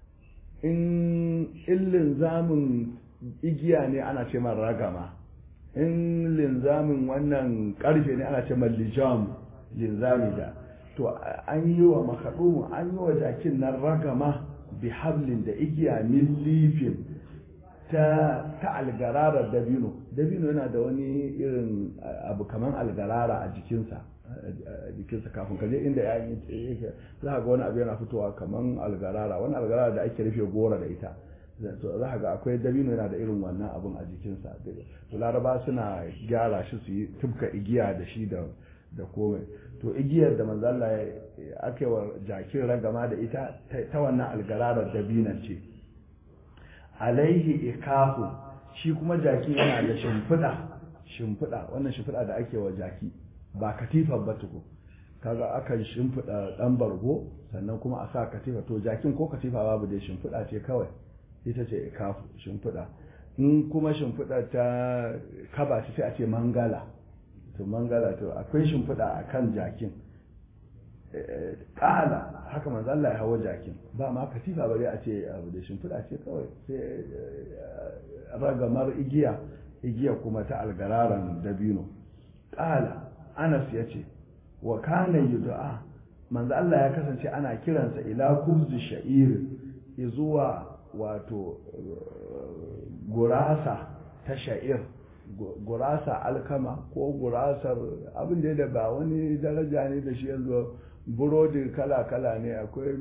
in linzamin igiya ne ana ce man ragama in linzamin wannan ƙarfe ne ana ce man lijam linzami da to an yi wa mahaɗumin an yi wa jakin na ragama bi hablin da igiya min lifin ta ta algararar dabino dabino yana da wani irin abu kaman algarara a jikinsa a jikinsa kafin kaje inda ya yake za ga wani abu yana fitowa kaman algarara wani algarara da ake rufe gora da ita to za ga akwai dabino yana da irin wannan abun a jikinsa to laraba suna gyara shi su yi tubka igiya da shi da da komai to igiyar da manzo Allah aka wa jakin ragama da ita ta wannan algararar dabinan ce alaihi ikafu shi kuma jaki yana da shimfiɗa shimfiɗa wannan shimfiɗa da ake wa jaki ba katifar ba tuko kaga akan shimfiɗa ɗan bargo sannan kuma a sa katifa to jakin ko katifa babu dai shimfiɗa ce kawai ita ce ikafu shimfiɗa in kuma shimfiɗa ta kaba ce sai a ce mangala to mangala to akwai shimfiɗa a kan jakin ƙala haka manzo Allah ya hawa jakin ba ma katifa bare a ce abu da shimfiɗa ce kawai sai ragamar igiya igiya kuma ta algararan dabino ƙala Anas ya ce wa kana yud'a manzo Allah ya kasance ana kiransa ila kubzu sha'ir zuwa wato gurasa ta sha'ir gurasa alkama ko gurasar abin da ba wani daraja ne da shi yanzu burodi kala-kala ne akwai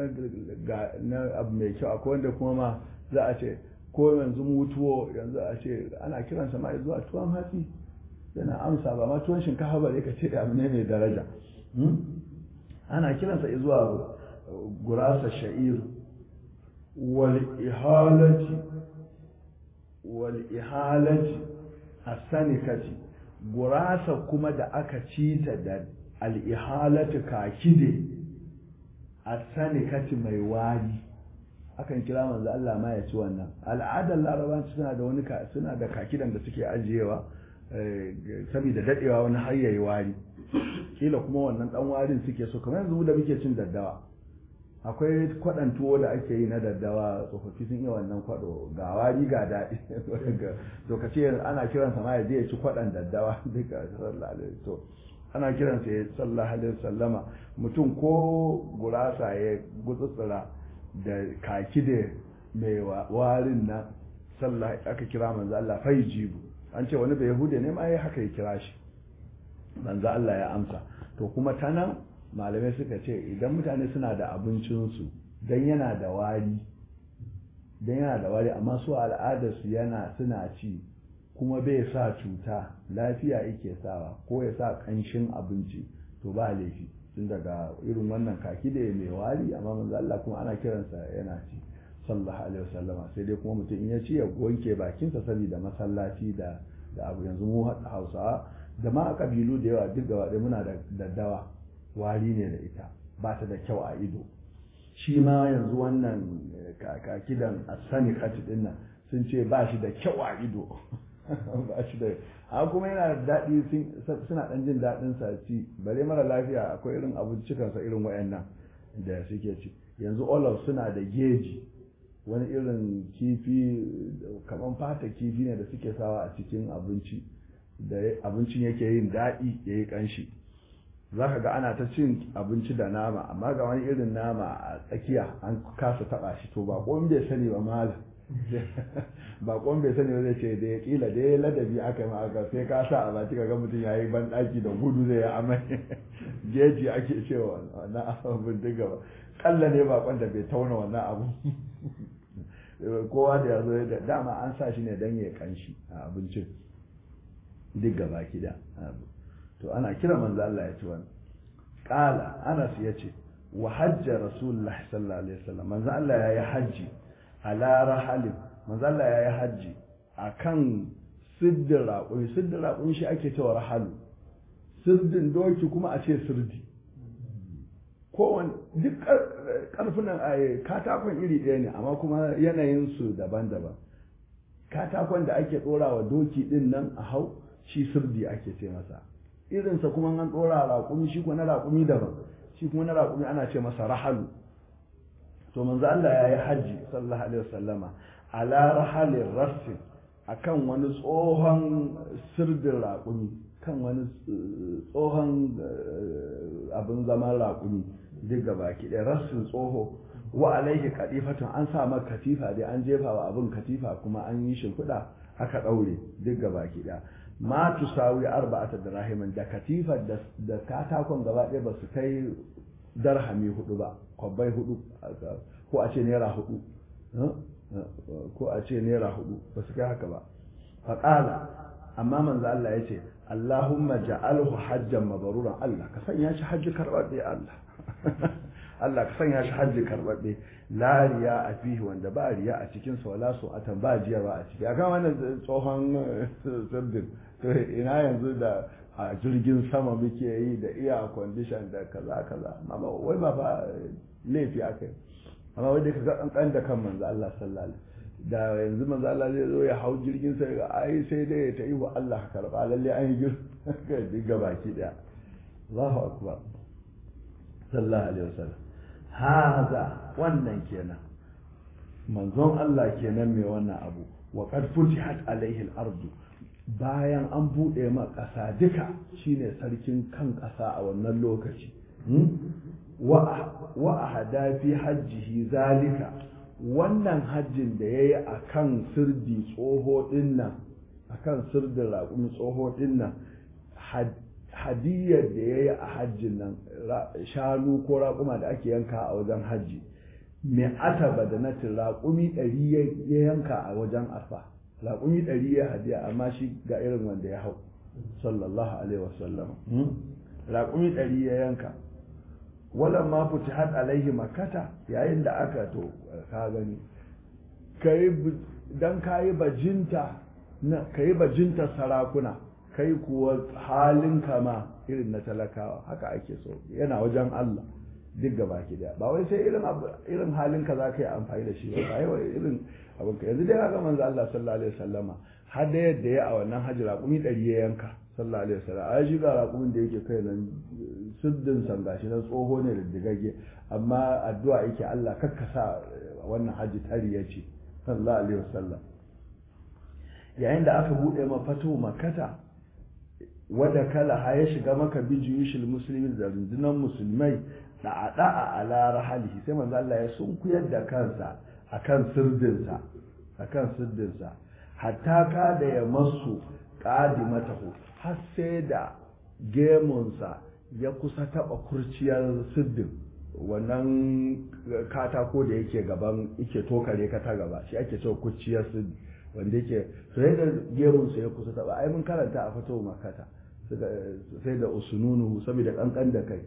na abu mai kyau akwai wanda kuma ma za a ce ko yanzu mutuwo yanzu a ce ana kiransa ma zuwa tuwon hatsi yana amsa ba ma tuwon shinkafa ba ka ce abu ne mai daraja ana kiransa zuwa gurasa sha'ir wal ihalati wal ihalati asanikati gurasa kuma da aka ci ta da al-ihalatu kakide asanikati mai wari akan kira manzo Allah ma ya ci wannan al'adar larabawa suna da wani suna da kakidan da suke ajiyewa saboda dadewa wani har yayi wari kila kuma wannan dan warin suke so kamar yanzu da muke cin daddawa akwai kwaɗan tuwo da ake yi na daddawa tsofaffi sun iya wannan kwaɗo ga wari ga daɗi to ka ce ana kiransa ma ya je ya ci kwaɗan daddawa duka sallallahu alaihi to ana kiransa ya sallallahu alaihi sallama mutum ko gurasa ya gutsutsura da kaki da mai warin na sallah aka kira manzo Allah fai jibu an ce wani bai yahude ne ma ya haka ya kira shi manzo Allah ya amsa to kuma ta nan malamai suka ce idan mutane suna da abincinsu don yana da wari don yana da wari amma su al'adarsu yana suna ci kuma bai sa cuta lafiya yake sawa ko ya sa ƙanshin abinci to ba laifi tun daga irin wannan kaki da mai wari amma manzo Allah kuma ana kiransa yana ci sallallahu alaihi wasallama sai dai kuma mutum in ya ci ya wanke bakinsa saboda masallaci da da abu yanzu mu Hausawa da ma a kabilu da yawa duk gaba ɗaya muna da daddawa wari ne da ita ba ta da kyau a ido shi ma yanzu wannan kakidan asani kati din nan sun ce ba shi da kyau a ido ba shi da a kuma yana da daɗi suna ɗan jin daɗin sa ci bare mara lafiya akwai irin abincikansa irin wayannan da suke ci yanzu olive suna da geji wani irin kifi kamar fata kifi ne da suke sawa a cikin abinci da abincin yake yin daɗi ya yi ƙanshi za ka ga ana ta cin abinci da nama amma ga wani irin nama a tsakiya an kasa taɓa shi to ba ƙon bai sani ba malam ba ƙon bai sani ba zai ce da ya ƙila da ya ladabi aka yi aka sai ka sa a baki ga mutum ya yi ban ɗaki da gudu zai yi amai jeji ake cewa wannan abin diga ba ƙalla ne ba da bai tauna wannan abu kowa da ya zo da dama an sa shi ne don ya ƙanshi a abincin duk gaba da to ana kira manzo Allah ya ci wannan qala Anas yace wa hajja rasulullah sallallahu alaihi wasallam manzo Allah yayi haji ala rahali manzo Allah yayi haji akan siddin raƙumi siddin raƙumi shi ake cewa rahalu sirdin doki kuma a ce sirdi kowane duk karfinan a katakon iri ɗaya ne amma kuma yanayin su daban-daban katakon da ake ɗora wa doki ɗin nan a hau shi sirdi ake ce masa irinsa kuma an ɗora raƙumi shi kuma na raƙumi daban shi kuma na raƙumi ana ce masa rahalu to manzo Allah ya yi hajji sallallahu alaihi wasallama ala rahalin rassin akan wani tsohon sirdin raƙumi kan wani tsohon abin zaman raƙumi duk gaba ki ɗaya rassin tsoho wa alaihi kadifatun an sa maka katifa dai an jefa wa abin katifa kuma an yi shimfiɗa aka ɗaure duk gaba ki ɗaya ma tusawi arba'ata dirahimin da katifar da katakon gaba ɗaya ba su kai darhami hudu ba kwabbai hudu ko a ce naira hudu ko a ce naira hudu ba su kai haka ba faƙala amma manzo Allah ya ce Allahumma ja'alhu hajjan mabruran Allah ka sanya shi hajji karɓaɓɓe Allah Allah ka sanya shi hajji karɓaɓɓe la riya a fihi wanda ba riya a cikin sa wala su atan ba jiyarwa a ciki akan wannan tsohon sirdin to ina yanzu da a jirgin sama muke yi da iya condition da kaza kaza amma wai ba fa laifi akai amma wai da ka ga kankan da kan manzo Allah sallallahu alaihi da yanzu manzo Allah zai zo ya hau jirgin sa ga ai sai dai ta yi wa Allah ka karba lalle an yi girka diga baki daya Allahu akbar sallallahu alaihi wasallam haza wannan kenan manzon Allah kenan mai wannan abu wa qad futihat alaihi al-ardu bayan an buɗe ma ƙasa duka shine sarkin kan ƙasa a wannan lokaci wa a hada fi hajjihi zalika wannan hajjin da ya yi a kan sirdi tsoho ɗinnan a kan sirdin raƙumi tsoho ɗinnan hadiyar da ya yi a hajjin nan shanu ko raƙuma da ake yanka a wajen hajji mai ataba da natin raƙumi ɗari ya yanka a wajen arfa raƙumi ɗari ya hadiya amma shi ga irin wanda ya hau sallallahu alaihi wasallam raƙumi ɗari ya yanka walan ma futihat alaihi makkata yayin da aka to ka gani kai dan kai bajinta na kai bajinta sarakuna kai kuwa halin kama irin na talakawa haka ake so yana wajen Allah duk gaba ki da ba wai sai irin irin halin ka za ka yi amfani da shi ba kai irin abin ka yanzu dai ga manzo Allah sallallahu alaihi wasallama har da yadda ya a wannan hajji raƙumi ɗari ya yanka sallallahu alaihi wasallam ai shi ga raƙumin da yake kai nan siddin san gashi nan tsoho ne da digage amma addu'a yake Allah kakkasa wannan hajji tari ya ce sallallahu alaihi wasallam yayin da aka bude ma fatu makkata wada kala ha ya shiga maka bijiyushil muslimin da rundunar musulmai da da'a ala rahalihi sai manzo Allah ya sunkuyar da kansa akan sirdinsa akan sirdinsa hatta ka da ya masu qadimatahu har sai da gemunsa ya kusa taba kurciyar sirdin wannan katako da yake gaban yake tokare ka ta gaba shi ake cewa kurciyar sirdin wanda yake sai da gemunsa ya kusa taba ai mun karanta a fito makata sai da usununu saboda kankan da kai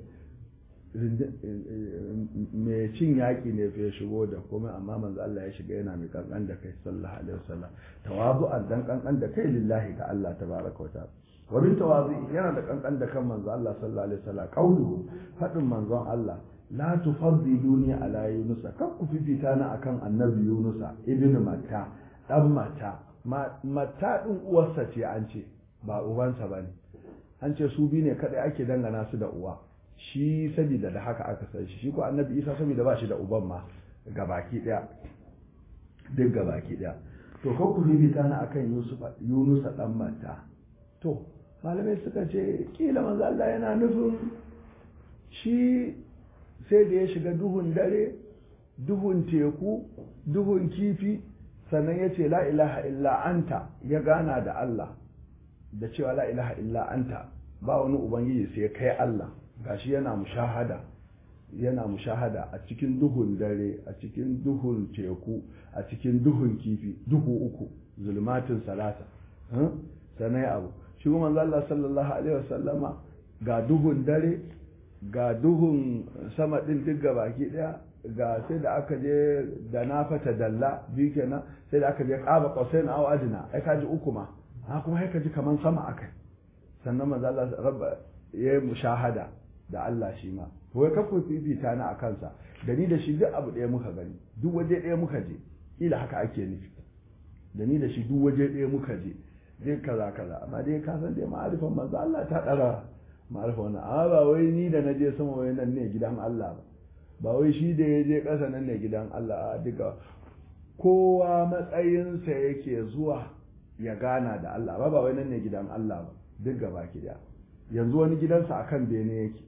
mai cin yaƙi ne fa ya shigo da komai amma manzo Allah ya shiga yana mai kankan da kai sallallahu alaihi wasallam tawazu'an dan kankan da kai lillahi ga Allah tabaraka wa ta'ala wa bin tawazu yana da kankan da kan manzo Allah sallallahu alaihi wasallam qauluhu fadin manzon Allah la tufaddiluni ala yunus kan ku fifita na akan annabi yunus ibn matta dan matta matta din uwarsa ce an ce ba ubansa bane an ce su bi ne kadai ake dangana su da uwa shi saboda da haka aka san shi shi ko annabi isa saboda ba shi da uban ma gabaki daya duk gabaki daya to ko ku bibita na akan yusuf yunus dan mata to malamai suka ce kila manzo Allah yana nufin shi sai da ya shiga duhun dare duhun teku duhun kifi sannan ya ce la ilaha illa anta ya gana da Allah da cewa la ilaha illa anta ba wani ubangiji sai kai Allah gashi yana mushahada yana mushahada a cikin duhun dare a cikin duhun teku a cikin duhun kifi duhu uku zulmatin salasa sanai abu shi kuma manzo Allah sallallahu alaihi wasallama ga duhun dare ga duhun sama din duk baki daya ga sai da aka je da na fata dalla biyu kenan sai da aka je qaba qasain aw adna ai kaji uku ma ha kuma sai kaji kaman sama akai sannan manzo Allah rabba yayi mushahada da Allah shi ma to wai kafu fifita na akan sa da ni da shi duk abu ɗaya muka gani duk waje ɗaya muka je kila haka ake nufi da ni da shi duk waje ɗaya muka je dai kaza kaza amma dai ka san dai ma'arifan manzo Allah ta dara ma'arifa wannan amma ba wai ni da naje sama wai nan ne gidan Allah ba ba wai shi da ya je ƙasa nan ne gidan Allah a duka kowa matsayinsa yake zuwa ya gana da Allah ba ba wai nan ne gidan Allah ba duk gaba ki da yanzu wani gidansa akan bene yake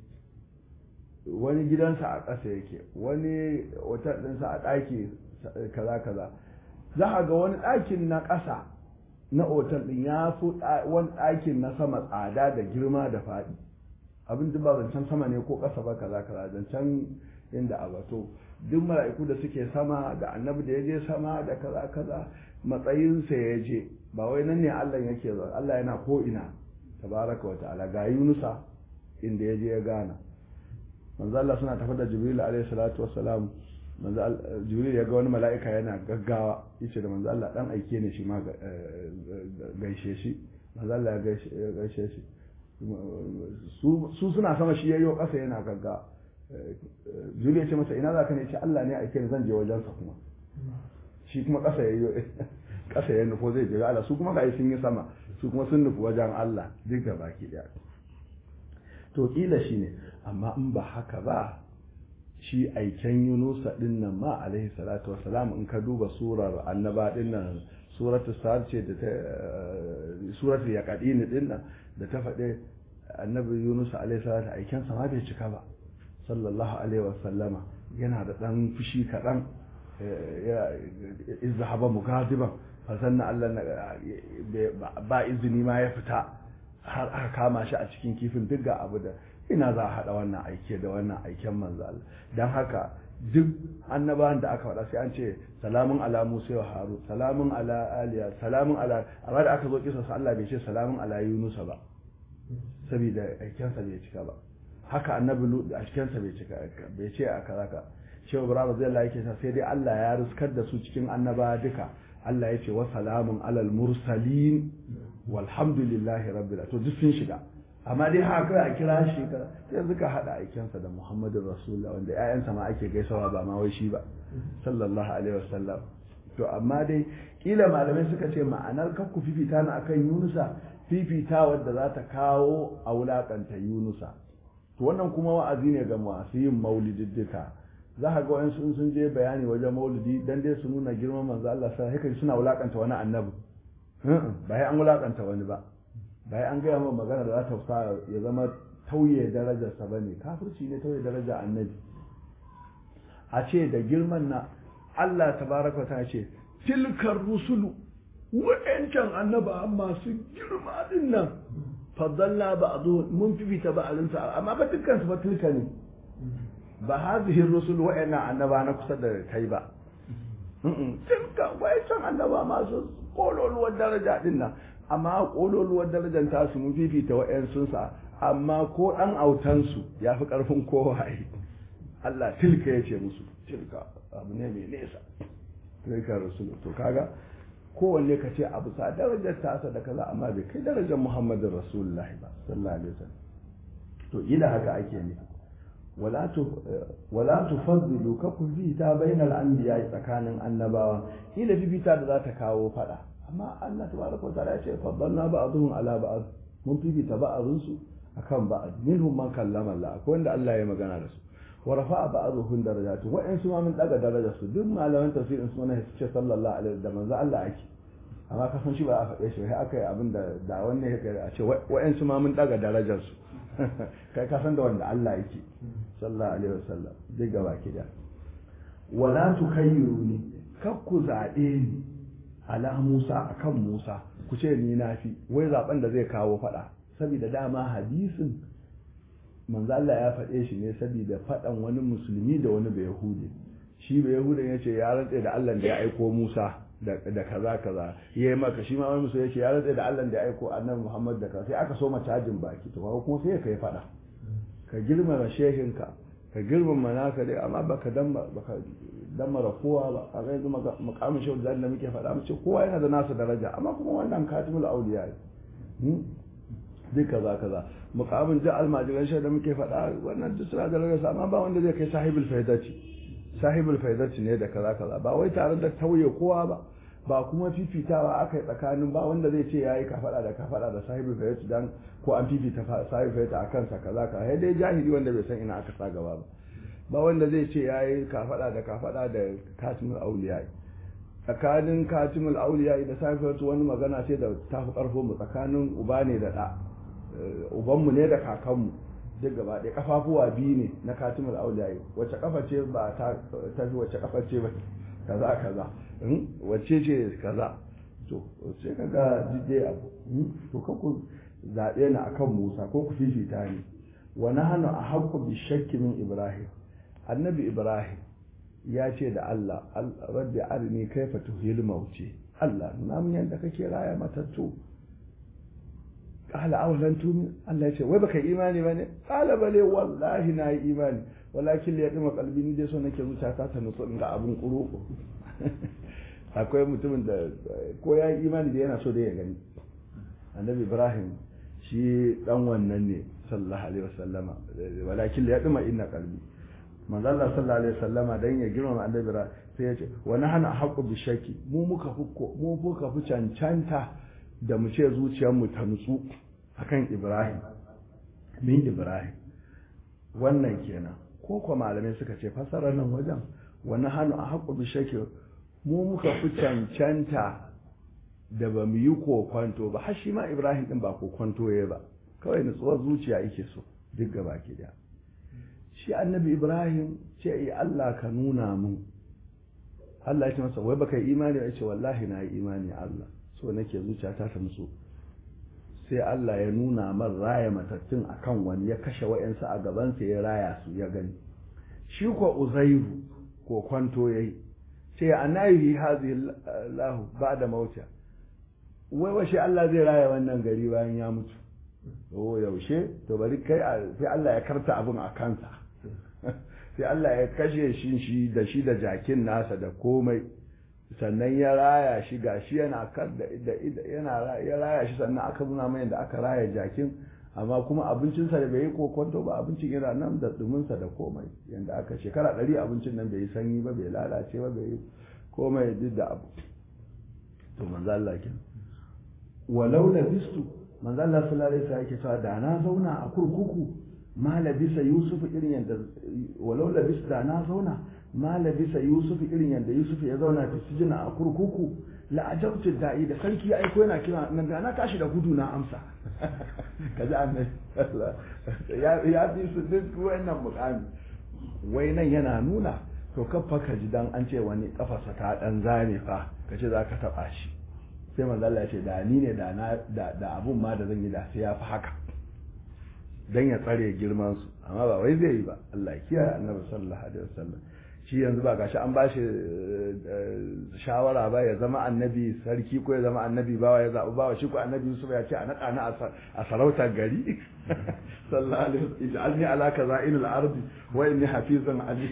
wani gidansa a ƙasa yake wani otal ɗinsa a ɗaki kaza kaza za a ga wani ɗakin na ƙasa na otal ɗin ya fi wani ɗakin na sama tsada da girma da faɗi abin duk ba zancen sama ne ko ƙasa ba kaza kaza zancen inda a bato duk mala'iku da suke sama da annabi da ya je sama da kaza kaza matsayinsa ya je ba wai nan ne Allah yake zuwa Allah yana ko ina tabaraka wa ta'ala ga Yunusa inda ya je ya gana manzo Allah suna tafi da Jibril alaihi salatu wassalam manzo Jibril ya ga wani mala'ika yana gaggawa yace da manzo Allah dan aike ne shi ma gaishe shi manzo Allah ya gaishe shi su su suna sama shi yayyo kasa yana gaggawa Jibril ya ce masa ina zaka ne ce Allah ne aike ni zan je wajen sa kuma shi kuma kasa yayyo kasa ya nufo zai je Allah su kuma ga sun yi sama su kuma sun nufi wajen Allah duk da baki daya to kila shine amma in ba haka ba shi aiken Yunusa din nan ma alaihi salatu wassalam in ka duba surar annaba din nan suratul sad ce da ta suratul yaqadin din nan da ta faɗe annabi Yunus alaihi salatu aiken sa ma bai cika ba sallallahu alaihi wasallama yana da dan fushi kadan ya izhaba mugadiban fa sanna Allah ba izini ma ya fita har aka kama shi a cikin kifin duk ga abu da ina za a haɗa wannan aike da wannan aiken manzo Allah don haka duk annabawan da aka faɗa sai an ce salamun ala Musa wa Harun salamun ala Aliya salamun ala amma da aka zo kisa sa Allah bai ce salamun ala Yunus ba saboda aikensa bai cika ba haka annabi Lut a cikin sa bai cika bai ce aka zaka Shehu Ibrahim radiyallahu yake sa sai dai Allah ya riskar da su cikin annaba duka Allah ya ce wa salamun alal mursalin walhamdulillahi rabbil to duk sun shiga amma dai haka a kira shi ka yanzu ka hada aikensa da Muhammadur Rasulullah wanda ƴaƴansa ma ake gaisawa ba ma wai shi ba sallallahu alaihi wasallam to amma dai kila malamai suka ce ma'anar kakku fifita na akan Yunusa fifita wadda za ta kawo a wulakanta Yunusa to wannan kuma wa'azi ne ga masu yin maulididduka za ka ga wayansu sun je bayani wajen maulidi dan dai su nuna girman manzo Allah sai haka suna wulakanta wani annabi bai an wulakanta wani ba bai an gaya min magana da za ta sa ya zama tauye darajarsa ba ne kafirci ne tauye darajar annabi a ce da girman na Allah tabaraka ta ce tilkar rusulu wa'ancan annaba masu girma din nan faddalla ba'du mun fifita ba'alinsa amma ba dukkan su ba tilka ne ba hadhihi rusul wa'annan annaba na kusa da kai ba tilka wa'ancan annaba masu kololuwar daraja din nan amma kololuwar darajar tasu mun fifita wa'yansu sa amma ko dan autansu ya fi karfin kowa Allah tilka ya ce musu tilka abu ne mai nesa tilka rasulu to kaga kowanne ka ce abu sa darajar tasa da kaza amma bai kai darajar Muhammadin Rasulullahi ba sallallahu alaihi wasallam to ila haka ake ne wala tu wala tufaddilu ka fifita bainal anbiya tsakanin annabawa ila fifita da za ta kawo fada amma Allah tabaraka wa ta'ala ya ce faddalna ba'dhum ala ba'd mun fifita ba'dhum su akan ba'd minhum man kallama Allah akwai wanda Allah ya magana da su wa rafa'a ba'dhum darajatu wa in su ma mun daga darajar su duk malaman tafsirin su ne su ce sallallahu alaihi da manzo Allah ake amma ka san shi ba a faɗe shi sai aka yi abin da da wanne yake a ce wa in su ma mun daga darajar su kai ka san da wanda Allah yake sallallahu alaihi wasallam duk gaba ki da wala tukayyiruni kakku zabe ni ala Musa akan Musa ku ce ni nafi wai zaben da zai kawo fada saboda dama hadisin manzo Allah ya faɗe shi ne saboda fadan wani musulmi da wani bayahudi shi bayahudan yace ya rantse da Allah da ya aiko Musa da da kaza kaza yayi maka shi ma wani musulmi yace ya rantse da Allah da ya aiko Annabi Muhammad da kaza sai aka so cajin baki to kuma sai kai fada ka girmama shehinka ka girmama naka dai amma baka dan baka dan mara kowa ba a ga yanzu makamin shehu da muke faɗa mu ce kowa yana da nasa daraja amma kuma wannan katimul auliya ne duk kaza kaza mukamin ja almajiran shehu da muke faɗa wannan duk suna da daraja amma ba wanda zai kai sahibul faidati sahibul faidati ne da kaza kaza ba wai tare da tauye kowa ba ba kuma fifitawa aka yi tsakanin ba wanda zai ce yayi ka faɗa da ka faɗa da sahibul faidati dan ko an fifita sahibul faidati akan sa kaza ka sai dai jahili wanda bai san ina aka sa gaba ba ba wanda zai ce ya yi kafaɗa da kafaɗa da katimul auliya tsakanin katimul auliya da safiyarsu wani magana sai da tafi ƙarfo mu tsakanin uba ne da ɗa ubanmu ne da kakanmu duk gaba ɗaya kafafuwa biyu ne na katimul auliya wacce kafa ce ba ta tafi wacce kafa ce ba kaza kaza wacce ce kaza to sai kaga jide abu to kanku zaɓe na akan Musa ko ku fifita ne wa nahnu ahaqqu bi shakki min Ibrahim annabi Ibrahim ya ce da Allah rabbi arini kaifa tuhil mauti Allah na mun yanda kake raya matattu qala awalan tu'min Allah ya ce wai baka imani bane qala bale wallahi na yi imani walakin ya dima kalbi ni dai so nake zuciyata ta nutsu in ga abun kuro akwai mutumin da ko ya yi imani da yana so da ya gani annabi Ibrahim shi dan wannan ne sallallahu alaihi wasallama walakin ya dima inna qalbi manzo Allah sallallahu alaihi wasallama dan ya girmama annabi Ibrahim sai ya ce wa nahnu haqqu bi shakki mu muka fuko mu muka fi cancanta da mu ce zuciyar mu ta nutsu akan Ibrahim min Ibrahim wannan kenan ko kuma malamai suka ce fasarar nan wajen wa nahnu haqqu bi shakki mu muka fi cancanta da ba mu yi kokwanto ba har shi ma Ibrahim din ba kokwanto yayi ba kawai nutsuwar zuciya yake so duk gaba ke da shi annabi Ibrahim ce yi Allah ka nuna mun Allah ya ce masa wai baka yi imani ya ce wallahi na yi imani Allah so nake zuciyata ta nutsu sai Allah ya nuna man raya matattun akan wani ya kashe wa'yansu a gabansa ya raya su ya gani shi ko Uzairu ko kwanto yayi ce anayi hazihi Allah ba'da mauta wai washe Allah zai raya wannan gari bayan ya mutu oh yaushe to bari kai sai Allah ya karta abin a kansa sai Allah ya kashe shi shi da shi da jakin nasa da komai sannan ya raya shi gashi yana kar da yana ya raya shi sannan aka nuna mai da aka raya jakin amma kuma abincinsa da bai yi kokonto ba abincin yana nan da duminsa da komai yanda aka shekara ɗari abincin nan bai yi sanyi ba bai lalace ba bai yi komai duk da abu to manzo Allah ke walau labistu manzo Allah sallallahu alaihi wasallam yake cewa da na zauna a kurkuku ma labisa Yusuf irin yanda walau labista da na zauna ma labisa Yusuf irin yanda Yusuf ya zauna fi sijina a kurkuku la ajabtu da'i da sarki ya aiko yana kira nan da na tashi da gudu na amsa kaji annabi ya ya fi su duk wannan mukami wai nan yana nuna to kafa ka ji dan an ce wani kafarsa ta dan zane fa kace zaka taba shi sai manzo Allah ya ce da ni ne da na da abun ma da zan yi da sai ya fi haka dan ya tsare girman su amma ba wai zai yi ba Allah ya kiyaye annabi sallallahu alaihi wasallam shi yanzu ba gashi an bashi shawara ba ya zama annabi sarki ko ya zama annabi bawa ya zaɓi bawa shi ko annabi Yusuf ya ce a naɗa ni a sarautar gari sallallahu alaihi wasallam ij'alni ala kaza'inil ardi wa inni hafizun alim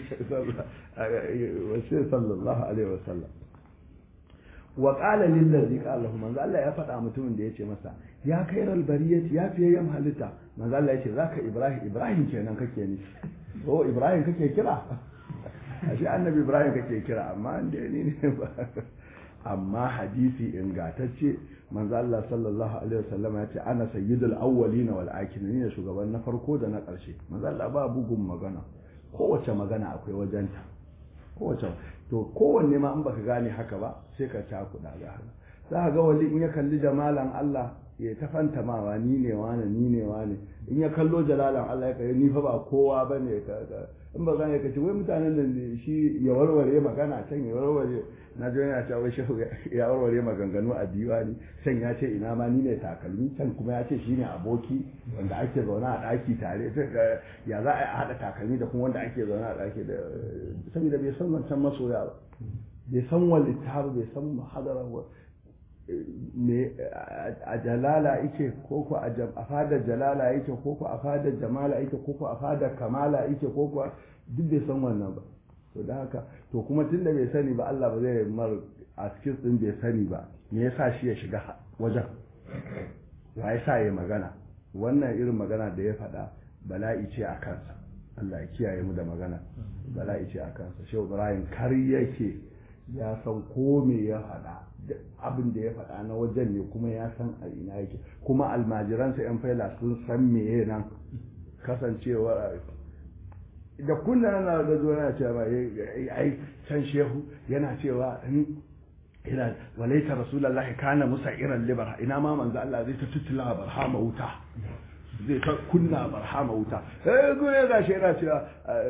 sallallahu alaihi wasallam wa qala lil ladzi qala lahu manzo Allah ya faɗa mutumin da yace masa ya kairal bariyati ya fiye yam halitta manzo Allah yace zaka Ibrahim Ibrahim kenan kake ni oh Ibrahim kake kira ashe annabi Ibrahim kake kira amma inda ni ne ba amma hadisi ingantacce manzo Allah sallallahu alaihi wasallam ya ce ana sayyidul awwalin wal akhirin ne shugaban na farko da na ƙarshe manzo Allah ba bugun magana kowace magana akwai wajenta kowace to kowanne ma in baka gane haka ba sai ka cakuɗa ga haka za ka ga wali in ya kalli jamalan Allah ya ta fantamawa ni ne wani ni ne wani in ya kallo jalalan Allah ya kai ni fa ba kowa bane ka in ba gane ka ce wai mutanen nan shi ya warware magana can ya warware na ji yana cewa shehu ya warware maganganu a diwani can ya ce ina ma ni ne takalmi can kuma ya ce shi ne aboki wanda ake zaune a ɗaki tare ya za a haɗa takalmi da kuma wanda ake zaune a ɗaki da saboda bai san wancan masoya ba bai san wani littafi bai san mahadara me a jalala yake ko ko a fadar jalala yake ko ko a fadar jamala yake ko ko a fadar kamala yake ko ko duk bai san wannan ba to da haka to kuma tunda bai sani ba Allah ba zai mar a cikin din bai sani ba me yasa shi ya shiga wajen ya yasa ya magana wannan irin magana da ya faɗa bala'i ce a kansa Allah ya kiyaye mu da magana bala'i ce a kansa Shehu Ibrahim kar yake ya san ko me ya faɗa abin da ya faɗa na wajen ne kuma ya san a ina yake kuma almajiransa yan faila sun san meye nan kasancewa da kunna na da zuwa yana cewa ai can shehu yana cewa ina walaita rasulullahi kana musairan libar ina ma manzo Allah zai ta tutula barhama wuta zai ta kunna barhama wuta eh gure ga shi yana cewa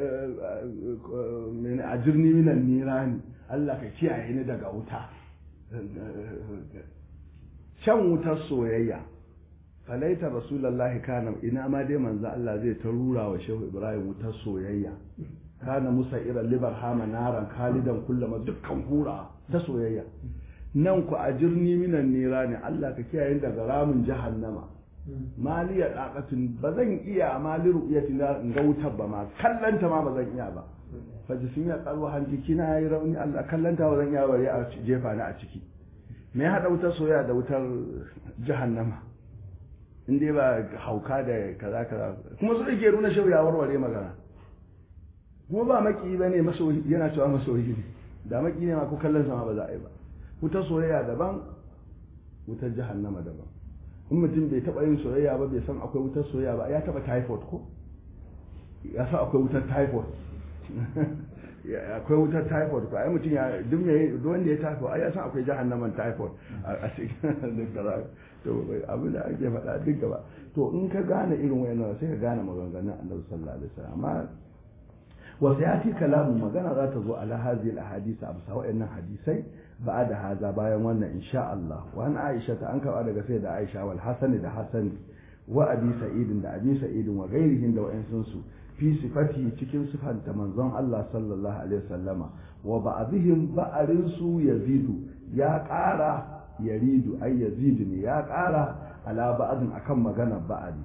min ajirni minan nirani Allah ka kiyaye ni daga wuta shan wutar soyayya falaita rasulullahi kana ina ma dai manzo Allah zai ta rura wa shehu Ibrahim wutar soyayya kana musa iran libar hama naran khalidan kullama dukkan hura ta soyayya nan ku ajirni minan nirani Allah ka kiyaye daga ramin jahannama maliya daqatun bazan iya mali ru'yati in ga wutar ba ma kallanta ma bazan iya ba fa jismiya qalwa han jikina yayi rauni Allah kallanta bazan iya bari a jefa ni a ciki me ya hada wutar soyayya da wutar jahannama in dai ba hauka da kaza kaza kuma su dake nuna shehu ya warware magana kuma ba maki bane masoyi yana cewa masoyi ne da maki ne ma ko kallon sama ba za a yi ba wutar soyayya daban wutar jahannama daban in mutum bai taba yin soyayya ba bai san akwai wutar soyayya ba ya taba typhoid ko ya san akwai wutar typhoid akwai wutar typhoid ko ai mutum ya duk mai duk wanda ya typhoid ai ya san akwai jahannaman typhoid a cikin da to abin da ake faɗa duk gaba to in ka gane irin wayannan sai ka gane maganganun Annabi sallallahu alaihi wasallam amma wasu ya fi kalamu magana za ta zo ala hazi al-ahadith a bisa wa'annan hadisai ba da haza bayan wannan insha Allah wa an Aisha ta an karɓa daga sai da Aisha wal Hasan da Hasan wa Abi Sa'id da Abi Sa'id wa gairihin da wa'ansun su fi sifati cikin sifanta manzon Allah sallallahu alaihi wasallama wa ba'dihim ba'arin su yazidu ya ƙara yaridu ay yazidu ne ya ƙara ala ba'din akan maganar ba'ari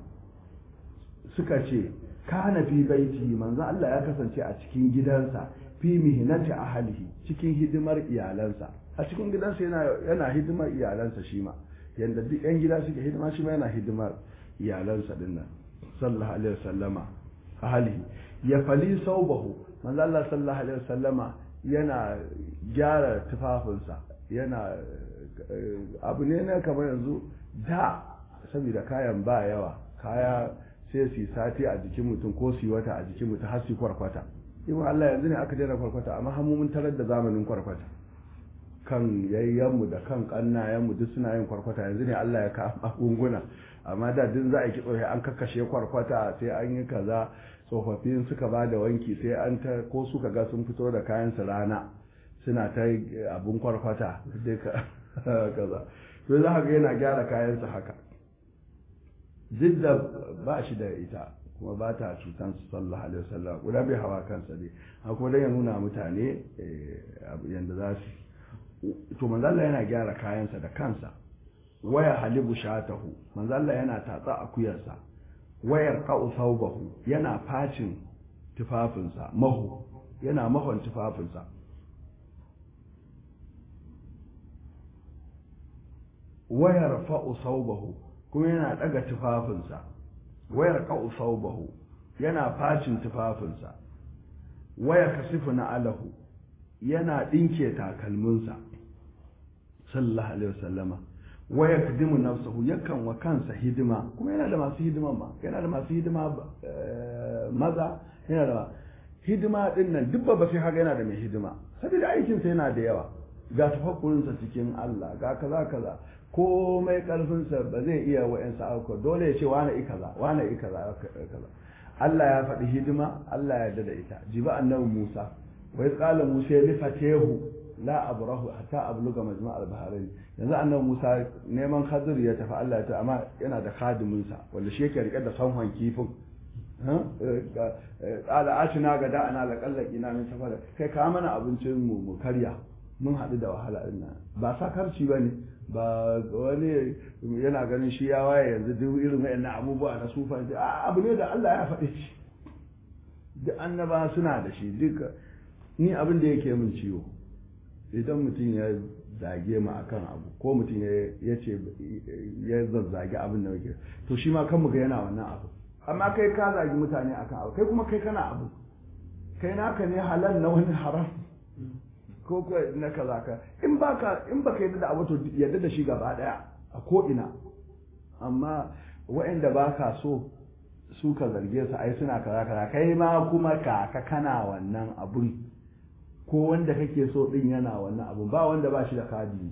suka ce kana fi baiti manzo Allah ya kasance a cikin gidansa fi mihnati ahlihi cikin hidimar iyalansa a cikin gidansa yana yana hidimar iyalansa shi ma yanda duk yan gida suke hidima shi ma yana hidimar iyalansa dinnan sallallahu alaihi wasallama ahlihi ya fali saubahu manzo Allah sallallahu alaihi wasallama yana gyara tufafinsa yana abu ne na kamar yanzu da saboda kayan ba yawa kaya sai su sati a jikin mutum ko su wata a jikin mutum har su kwarkwata in Allah yanzu ne aka daina kwarkwata amma har mun tarar da zamanin kwarkwata kan yayyanmu da kan kannayenmu duk suna yin kwarkwata yanzu ne Allah ya kawo magunguna amma da duk za a yi kitso sai an kakkashe kwarkwata sai an yi kaza tsofaffin suka ba da wanki sai an ta ko suka ga sun fito da kayan su rana suna ta abun kwarkwata duka kaza to za ka ga yana gyara kayan sa haka duk da ba shi da ita kuma ba ta cutan su sallallahu alaihi wasallam guda bai hawa kansa dai akwai dan ya nuna mutane yanda za su to manzo Allah yana gyara kayansa da kansa waya halibu shatahu manzo Allah yana tatsa akuyarsa wayar qa'u thawbahu yana facin tufafinsa mahu yana mahon tufafinsa wayar fa'u thawbahu kuma yana daga tufafinsa wayar qa'u thawbahu yana facin tufafinsa waya kasifu na alahu yana dinke takalminsa sallallahu alaihi wasallama wa yakdimu nafsuhu yakan wa kansa hidima kuma yana da masu hidima ma yana da masu hidima maza yana da hidima din nan duk ba sai haka yana da mai hidima saboda aikin sa yana da yawa ga tafakkurin sa cikin Allah ga kaza kaza komai karfin sa ba zai iya wa'in sa auko dole ya ce wani i kaza wani i kaza kaza Allah ya faɗi hidima Allah ya yarda da ita jiba annabi Musa wa qala Musa li fatahu la abrahu hatta abluga majma' al-bahrain yanzu annabi Musa neman Khadir ya tafi Allah ya ta amma yana da khadimin sa wanda shi yake rike da sanhon kifin ha ala ashina ga da ana la kallaki na min safara kai ka mana abincin mu mu karya mun hadu da wahala din nan ba sakarci bane ba wani yana ganin shi ya waye yanzu duk irin wayannan abubuwa na sufa abu ne da Allah ya faɗi shi duk annaba suna da shi duka ni abin da yake min ciwo idan mutum ya zage mu akan abu ko mutum ya ce ya zazzage abin da yake to shi ma kan mu ga yana wannan abu amma kai ka zagi mutane akan abu kai kuma kai kana abu kai naka ne halal na wani haram ko ko na kaza ka in baka in baka yadda da abu to yadda da shi gaba daya a ko ina amma waɗanda baka so su ka zarge su ai suna kaza kaza kai ma kuma ka ka kana wannan abun ko wanda kake so din yana wannan abu ba wanda ba shi da kadi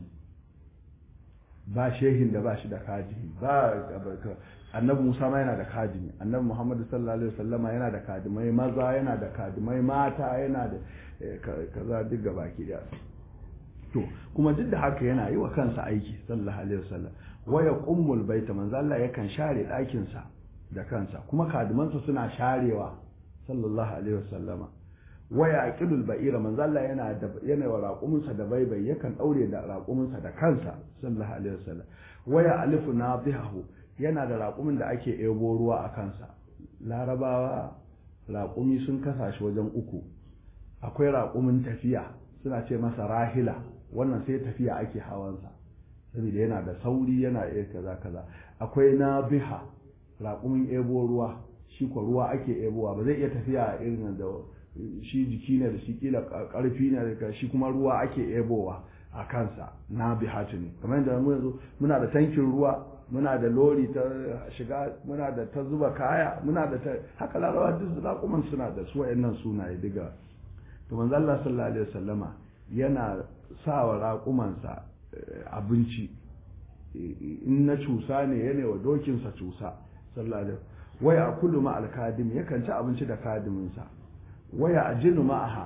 ba shehin da ba shi da kadi ba annabi Musa ma yana da kadi annabi Muhammad sallallahu alaihi wasallama yana da kadimai maza yana da kadimai mata yana da kaza duk gaba ki da to kuma duk da haka yana yi wa kansa aiki sallallahu alaihi wasallam wa yaqummul baita manzo Allah yakan share ɗakin sa da kansa kuma kadimansa suna sharewa sallallahu alaihi wasallama waya aqilul ba'ira manzo Allah yana da yana wa raquminsa da baibai yakan daure da raquminsa da kansa sallallahu alaihi wasallam waya alifu nadihahu yana da raƙumin da ake ebo ruwa a kansa. Larabawa raƙumi sun kasa shi wajen uku. Akwai raƙumin tafiya suna ce masa rahila, wannan sai tafiya ake hawansa saboda yana da sauri yana iya kaza kaza. Akwai nabiha raƙumin ebo ruwa, shi ko ruwa ake ebowa, ba zai iya tafiya irin da shi jiki ne da shi kila ƙarfi ne da shi kuma ruwa ake ebowa a kansa. Nabiha ne kamar yadda mu yanzu muna da tankin ruwa, muna da lori ta shiga, muna da ta zuba kaya, muna da ta haka. Larabawa duk raƙuman suna da su wayannan sunaye diga. To manzo Allah sallallahu alaihi wasallama yana sawa raƙumansa abinci, in na cusa ne yana wa dokinsa cusa sallallahu alaihi. Waya akulu ma alkadim, yakan ci abinci da kadiminsa. Waya ajinu ma'aha,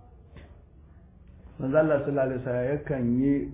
manzo Allah sallallahu alaihi wasallam yakan yi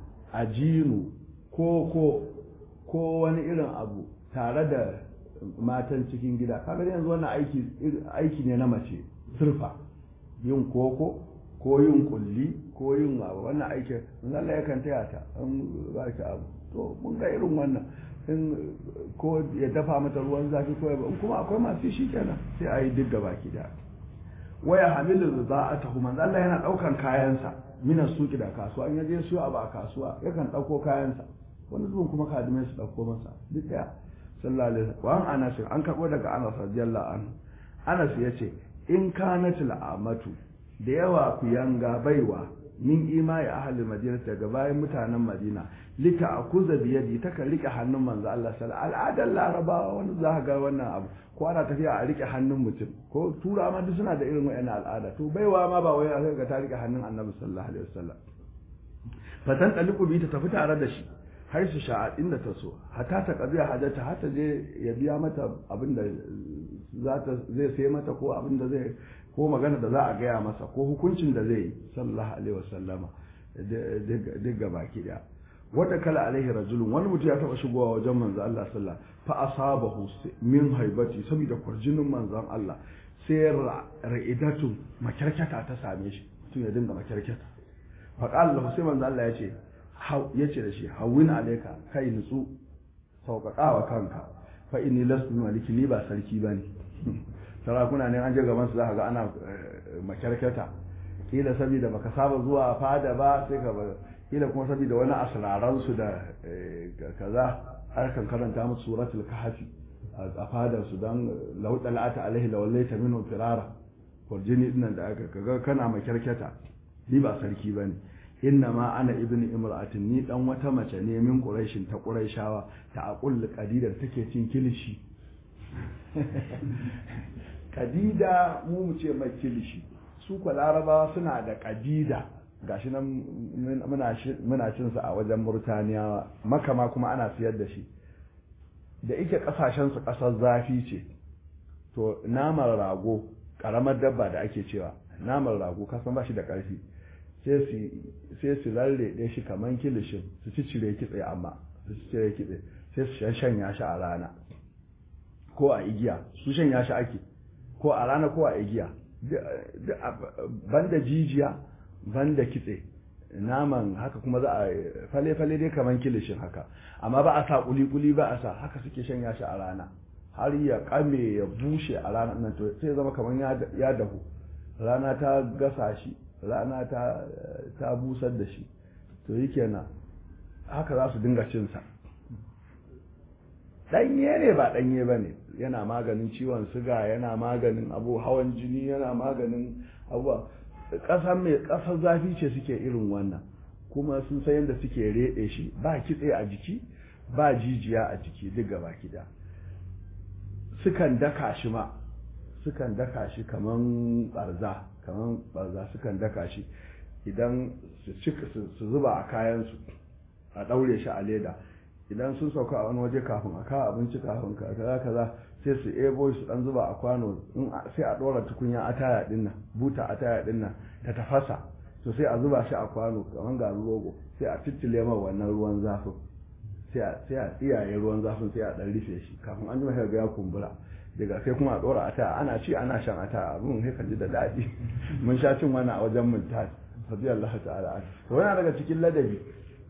ajinu ko ko ko wani irin abu tare da matan cikin gida. Kaga yanzu wannan aiki aiki ne na mace surfa, yin koko ko yin kulli ko yin abu, wannan aiki manzo Allah yakan taya ta an ba ki abu. To mun ga irin wannan, in ko ya dafa mata ruwan zafi ko in kuma akwai masu shi kenan sai a yi duk gaba ki da. Waya hamilu za'atahu, manzo Allah yana daukan kayansa mina suki da kasuwa, an yaje siyo abu a kasuwa yakan dauko kayansa, wani zuwan kuma kadimai su dauko masa duk daya sallallahu alaihi wasallam. Wa Anas an karbo daga Anas radiyallahu anhu, Anas yace in kanatil amatu, da yawa ku yanga baiwa min imai ahli madina, daga bayan mutanen Madina, lita akuza biyadi, ta kan rike hannun manzo Allah sallallahu alaihi wasallam. Al'adar Larabawa wani za ga wannan abu, ko ana tafiya a rike hannun mutum, ko tura ma duk suna da irin wayannan al'ada. To baiwa ma ba wai a ga ta rike hannun Annabi sallallahu alaihi wasallam. Fatan taliku bi ta tafi tare da shi har su sha'a inda ta so, hatta ta qadiya hajata, hatta je ya biya mata abinda za ta zai sai mata, ko abinda zai, ko magana da za a gaya masa, ko hukuncin da zai yi sallallahu alaihi wasallama duk gabaki daya. Wata kala alaihi rajulun, wani mutum ya taba shigowa wajen manzo Allah sallallahu, fa asabahu min haibati, saboda kwarjinin manzon Allah sai ra'idatu makarkata ta same shi, mutum ya dinga makarkata. Fa qala lahu, sai manzo Allah ya ce yace da shi hawwin alayka, kai nutsu, sauƙaƙawa kanka, fa inni lastu maliki, ni ba sarki bane. Sarakuna ne an je gaban su za ka ga ana makarkata, kila saboda baka saba zuwa fada ba sai ka, kila kuma saboda wani asraran su da kaza, har kan karanta musu suratul kahfi a fadar su dan law talata alaihi lawallaita minhu firara. Kurjini dinnan da aka kaga kana makarkata, ni ba sarki bane. Inna ma ana ibnu imra'atin, ni dan wata mace ne min quraishin, ta quraishawa, ta aqul qadidar, take cin kilishi. Kadida mu mu ce mai kilishi, su kwa Larabawa suna da kadida, gashi nan muna muna cin sa a wajen Murtaniya, Makka kuma ana siyar da shi. Da yake kasashen su kasar zafi ce, to naman rago, karamar dabba da ake cewa naman rago, kasan ba shi da karfi, sai su sai su lalle shi kaman kilishin, su ci cire kitse, amma su cire kitse sai su shanya shi a rana ko a igiya, su shanya shi ake ko a rana ko a igiya, banda jijiya banda kitse, naman haka kuma za a fale-fale dai kaman kilishin haka, amma ba a sa kuli-kuli, ba a sa, haka suke shanya shi a rana har ya kame ya bushe a rana nan, to sai zama kaman ya dahu, rana ta gasa shi, rana ta ta busar da shi, to yake na haka za su dinga cin sa. Danye ne ba danye ba ne, yana maganin ciwon siga, yana maganin abu hawan jini, yana maganin abuwa. Ƙasa mai ƙasar zafi ce suke irin wannan, kuma sun san yadda suke reɗe shi, ba kitse a jiki ba jijiya a jiki, duk gaba kida. Sukan daka shi ma, sukan daka shi kaman barza, kaman barza sukan daka shi, idan su zuba a kayansu, a ɗaure shi a leda, idan sun sauka a wani waje kafin a kawo abinci, kafin kaza kaza, sai su ebo su dan zuba a kwano, sai a dora tukunya ataya din nan, buta ataya din nan ta tafasa, to sai a zuba shi a kwano kaman ga rogo, sai a tittile ma wannan ruwan zafin, sai a sai a tsiyaye ruwan zafin, sai a dan rufe shi, kafin an jima sai ga ya kumbura, daga sai kuma a dora ataya, ana ci ana shan ataya, abun sai ka ji da daɗi. Mun sha cin wannan a wajen mun ta radiyallahu ta'ala. To wannan daga cikin ladabi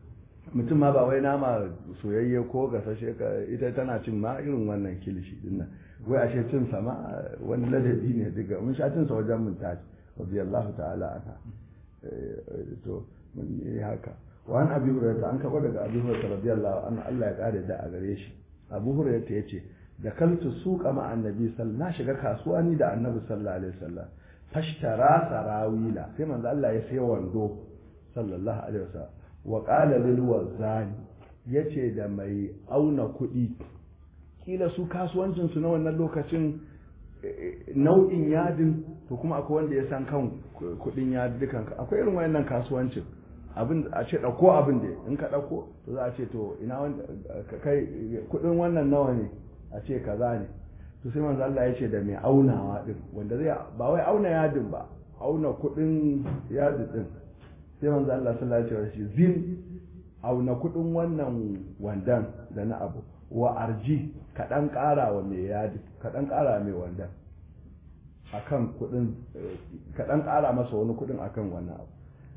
mutum ma ba wai nama soyayye ko gasashe ka ita tana cin ma irin wannan kilishi din nan wai ashe cin sa ma wani ladabi ne daga mun sha cin sa wajen mun tashi radiyallahu ta'ala anha to mun yi haka wa an abi hurairah an kaba daga abi hurairah radiyallahu anhu Allah ya kare da a gare shi abu hurairah yace da kaltu suqa ma annabi sallallahu na shiga kasuwa ni da annabi sallallahu alaihi wasallam fashtara sarawila sai manzo Allah ya sayi wando sallallahu alaihi wasallam wa qala lil wazani yace da mai auna kuɗi kila su kasuwancin su na wannan lokacin nau'in yadin to kuma akwai wanda ya san kan kuɗin yadin dukan akwai irin wayannan kasuwancin abin a ce dauko abin da in ka dauko to za a ce to ina wanda kai kuɗin wannan nawa ne a ce kaza ne to sai manzo Allah ya ce da mai aunawa din wanda zai ba wai auna yadin ba auna kuɗin yadin din sai manzo Allah sallallahu alaihi wasallam zin auna kuɗin wannan wandan da na abu wa arji kaɗan ƙara wa mai yadi kaɗan ƙara mai wandan akan kuɗin kaɗan ƙara masa wani kuɗin akan wannan abu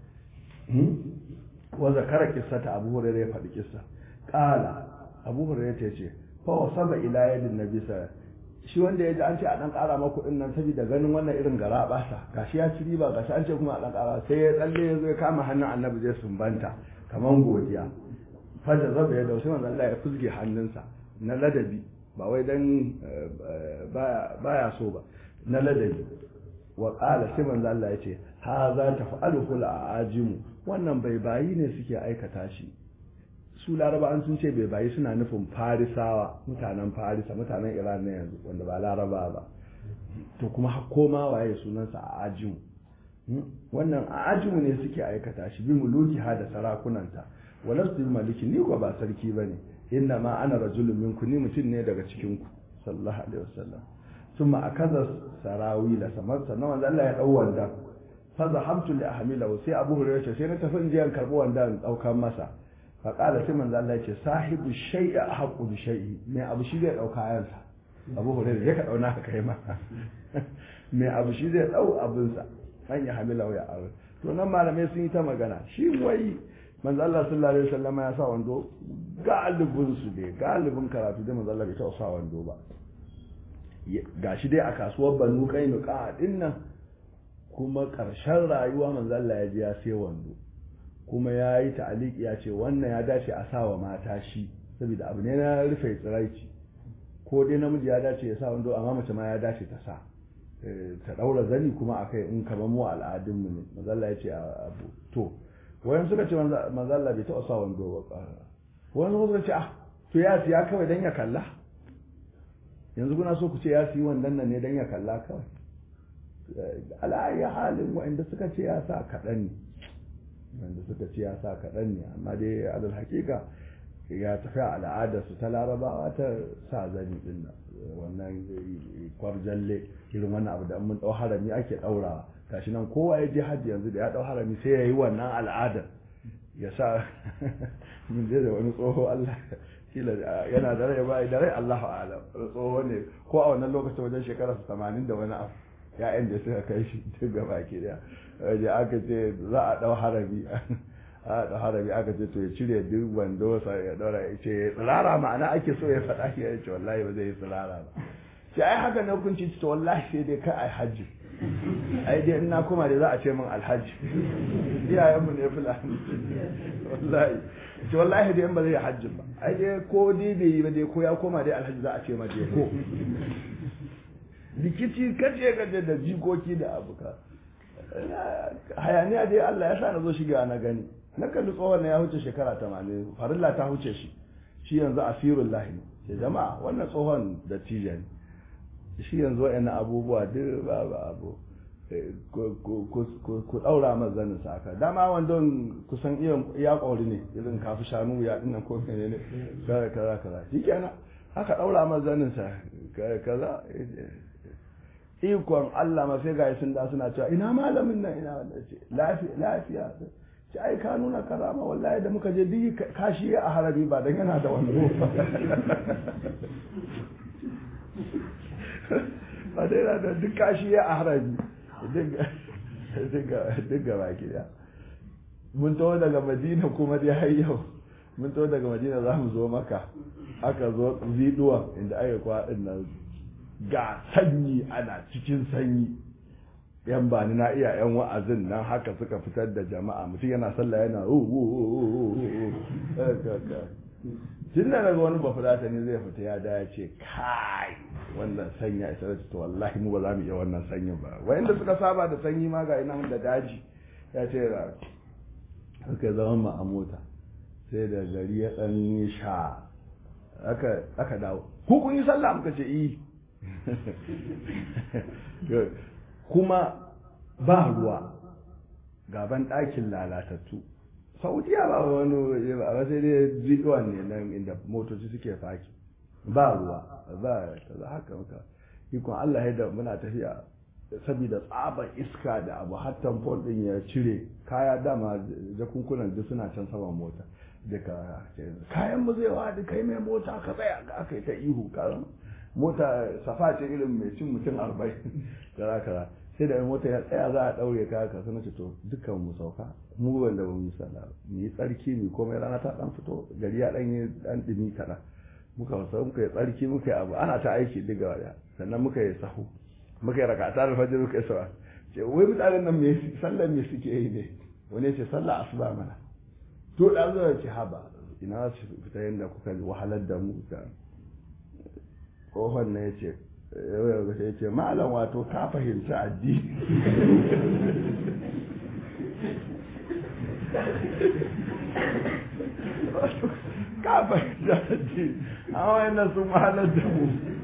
wa zakara kissata Abu Hurairah ya faɗi kissa qala Abu Hurairah ya ce fa wasaba ila yadin nabi sallallahu shi wanda ya ji an ce a ɗan ƙara ma kuɗin nan saboda ganin wannan irin gara ɓasa gashi ya ci riba gashi an ce kuma a ɗan ƙara sai ya tsalle ya zo ya kama hannun annabi zai sumbanta kaman godiya fata zaba ya dauki manzo Allah ya fuzge hannunsa na ladabi ba wai dan baya so ba na ladabi wa qala sai manzo Allah ya ce ha za ta fa'aluhu al-ajimu wannan bai bayi ne suke aikata shi su laraba an sun ce bai bayi suna nufin farisawa mutanen farisa mutanen iran ne yanzu wanda ba laraba ba to kuma koma waye sunansa a ajimu wannan a ajimu ne suke aikata shi bi muluki ha da sarakunanta walastu bi maliki ni ko ba sarki bane inna ma ana rajulun minku ni mutum ne daga cikin ku sallallahu alaihi wasallam thumma akaza sarawila samar sannan wanda Allah ya dau wanda fa zahamtu li ahmilahu sai Abu Hurairah sai na tafi in je an karbi wanda in daukan masa faƙala sai manzo Allah ya ce sahibu shay'i ahqqu bi shay'i mai abu shi zai dauka yansa Abu Hurairah ya ka dauna ka kai ma mai abu shi zai dau abin sa an ya hamila ya aure to nan malamai sun yi ta magana shi wai manzo Allah sallallahu alaihi wasallam ya sa wando galibin su dai galibin karatu da manzo Allah bai ta sa wando ba gashi dai a kasuwar Banu Qainuqa din nan kuma karshen rayuwa manzo Allah ya ji ya sai wando kuma ya yi ta'aliki ya ce wannan ya dace a sawa mata shi saboda abu ne na rufe tsiraici ko dai namiji ya dace ya sa wando amma mace ma ya dace ta sa ta daura zani kuma akai in kamar mu al'adun mu ne mazalla ya ce abu to wayan suka ce mazalla bai taɓa sa wando ba wayan suka ce ah to ya siya kawai dan ya kalla yanzu kuna so ku ce ya siyi wannan nan ne dan ya kalla kawai ala'ayi halin wa'anda suka ce ya sa kaɗan ne wanda suka ce ya sa kaɗan ne amma dai alal hakika ya tafi al'adar su ta larabawa ta sa zani din nan wannan kwarjalle irin wannan abu da mun ɗau harami ake ɗaurawa gashi nan kowa ya je hajji yanzu da ya ɗau harami sai ya yi wannan al'adar ya sa mun je da wani tsoho Allah kila yana da rai ba da rai Allahu a'lam tsoho ne ko a wannan lokacin wajen shekara tamanin da wani abu ya'yan da suka kai shi duk gaba ke da waje aka ce za a ɗau harami a ɗau harami aka ce to ya cire duk wando sa ya ɗaura ya ce tsirara ma'ana ake so ya faɗa ya ce wallahi ba zai yi tsirara ba sai ai haka na hukunci to wallahi sai dai ka ai hajji ai dai ina kuma dai za a ce min alhaji iyayenmu ne fulani wallahi ce wallahi dai in ba zai yi hajji ba ai dai ko dai bai yi ba dai ko ya koma dai alhaji za a ce ma dai ko rikici kace kace da jikoki da abuka hayaniya dai Allah ya sa na zo shiga na gani na kalli tsohon ya huce shekara tamanin farilla ta huce shi shi yanzu asirul lahi ne jama'a wannan tsohon da tijan shi yanzu wa'annan abubuwa duk babu abu ku daura mazanin saka dama wandon kusan iya kauri ne irin kafi shanu ya dinnan ko ne ne kaza kaza kaza shikenan haka daura mazanin sa kaza ikon Allah ma sai ga sun da suna cewa ina malamin nan ina wanda ce lafiya lafiya ce ai ka nuna karama wallahi da muka je duk kashi a harabi ba dan yana da wando ba dai da duk kashi a harabi duk duk gaba ki da mun tawo daga Madina kuma dai har yau mun to daga Madina za mu zo maka aka zo ziduwa inda aka kwaɗin nan ga sanyi ana cikin sanyi yan ba ni na iya yan wa'azin nan haka suka fitar da jama'a mutum yana sallah yana tun da daga wani bafulata ne zai fita ya da ya ce kai wannan sanya isa da to wallahi mu ba za mu iya wannan sanyin ba wayanda suka saba da sanyi ma ga ina da daji ya ce aka zama ma a mota sai da gari ya dan sha aka aka dawo ku kun yi sallah muka ce yi kuma ba ruwa gaban ɗakin lalatattu saudiya ba wani waje ba sai dai jiɗuwan ne nan inda motoci suke faki ba ruwa ba ta haka muka ikon Allah ya da muna tafiya saboda tsaban iska da abu har tamfol din ya cire kaya dama jakunkunan duk suna can saman mota daga kayan mu zai wadi kai mai mota ka tsaya ga aka yi ta ihu karan mota safa ce irin mai cin mutum arba'in kara kara sai da mota ya tsaya za a daure ka ka sanar ce to dukkan mu sauka mu wanda ba mu sallah mu yi tsarki mu komai rana ta dan fito gari ya dan yi dan dumi kada muka wasa muka yi tsarki muka yi abu ana ta aiki diga waya sannan muka yi sahu muka yi rakata da fajr muka yi sawa ce wai mutanen nan me sallar me suke yi ne wani ya ce sallah asuba mana to da zo ya ce haba ina su fita yanda kuka wahalar da mu da kohon ne ya ce ya ce malam wato ka fahimci addini ka fahimci addini a wayannan sun mahalar da mu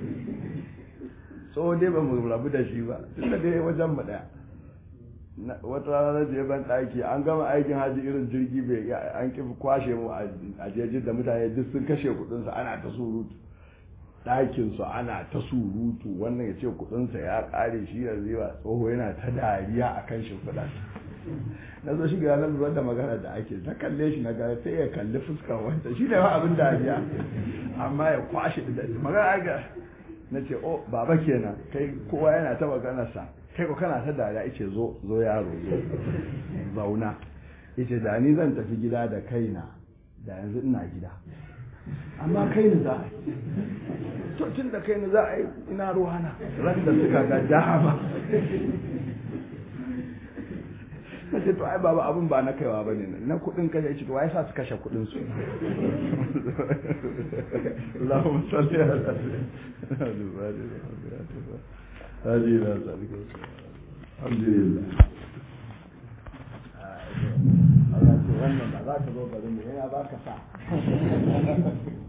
so dai ba mu rabu da shi ba tun da dai wajen mu daya wata rana je ban ɗaki an gama aikin haji irin jirgi bai an ki kwashe mu a jejin da mutane duk sun kashe kudinsu ana ta surutu ɗakinsu ana ta surutu wannan ya ce kudinsa ya ƙare shi yanzu yawa tsoho yana ta dariya a kan shimfiɗa na zo shi ga nan da magana da ake na kalle shi na gaya sai ya kalli fuskar wanda shi ne ma abin dariya amma ya kwashe da magana aga na ce oh baba kenan kai kowa yana ta maganarsa kai ko kana ta dariya yace zo zo yaro zo zauna yace da ni zan tafi gida da kaina da yanzu ina gida amma kai ni za a yi to tun da kai ni za a yi ina ruwana ran da suka ga dama na ce to ai baba abin ba na kaiwa ba ne na kudin kashe ce to wai sa su kashe kudin su Allahumma salli ala alhamdulillah Allah ce wannan ba za ka zo garin mu yana ba ka sa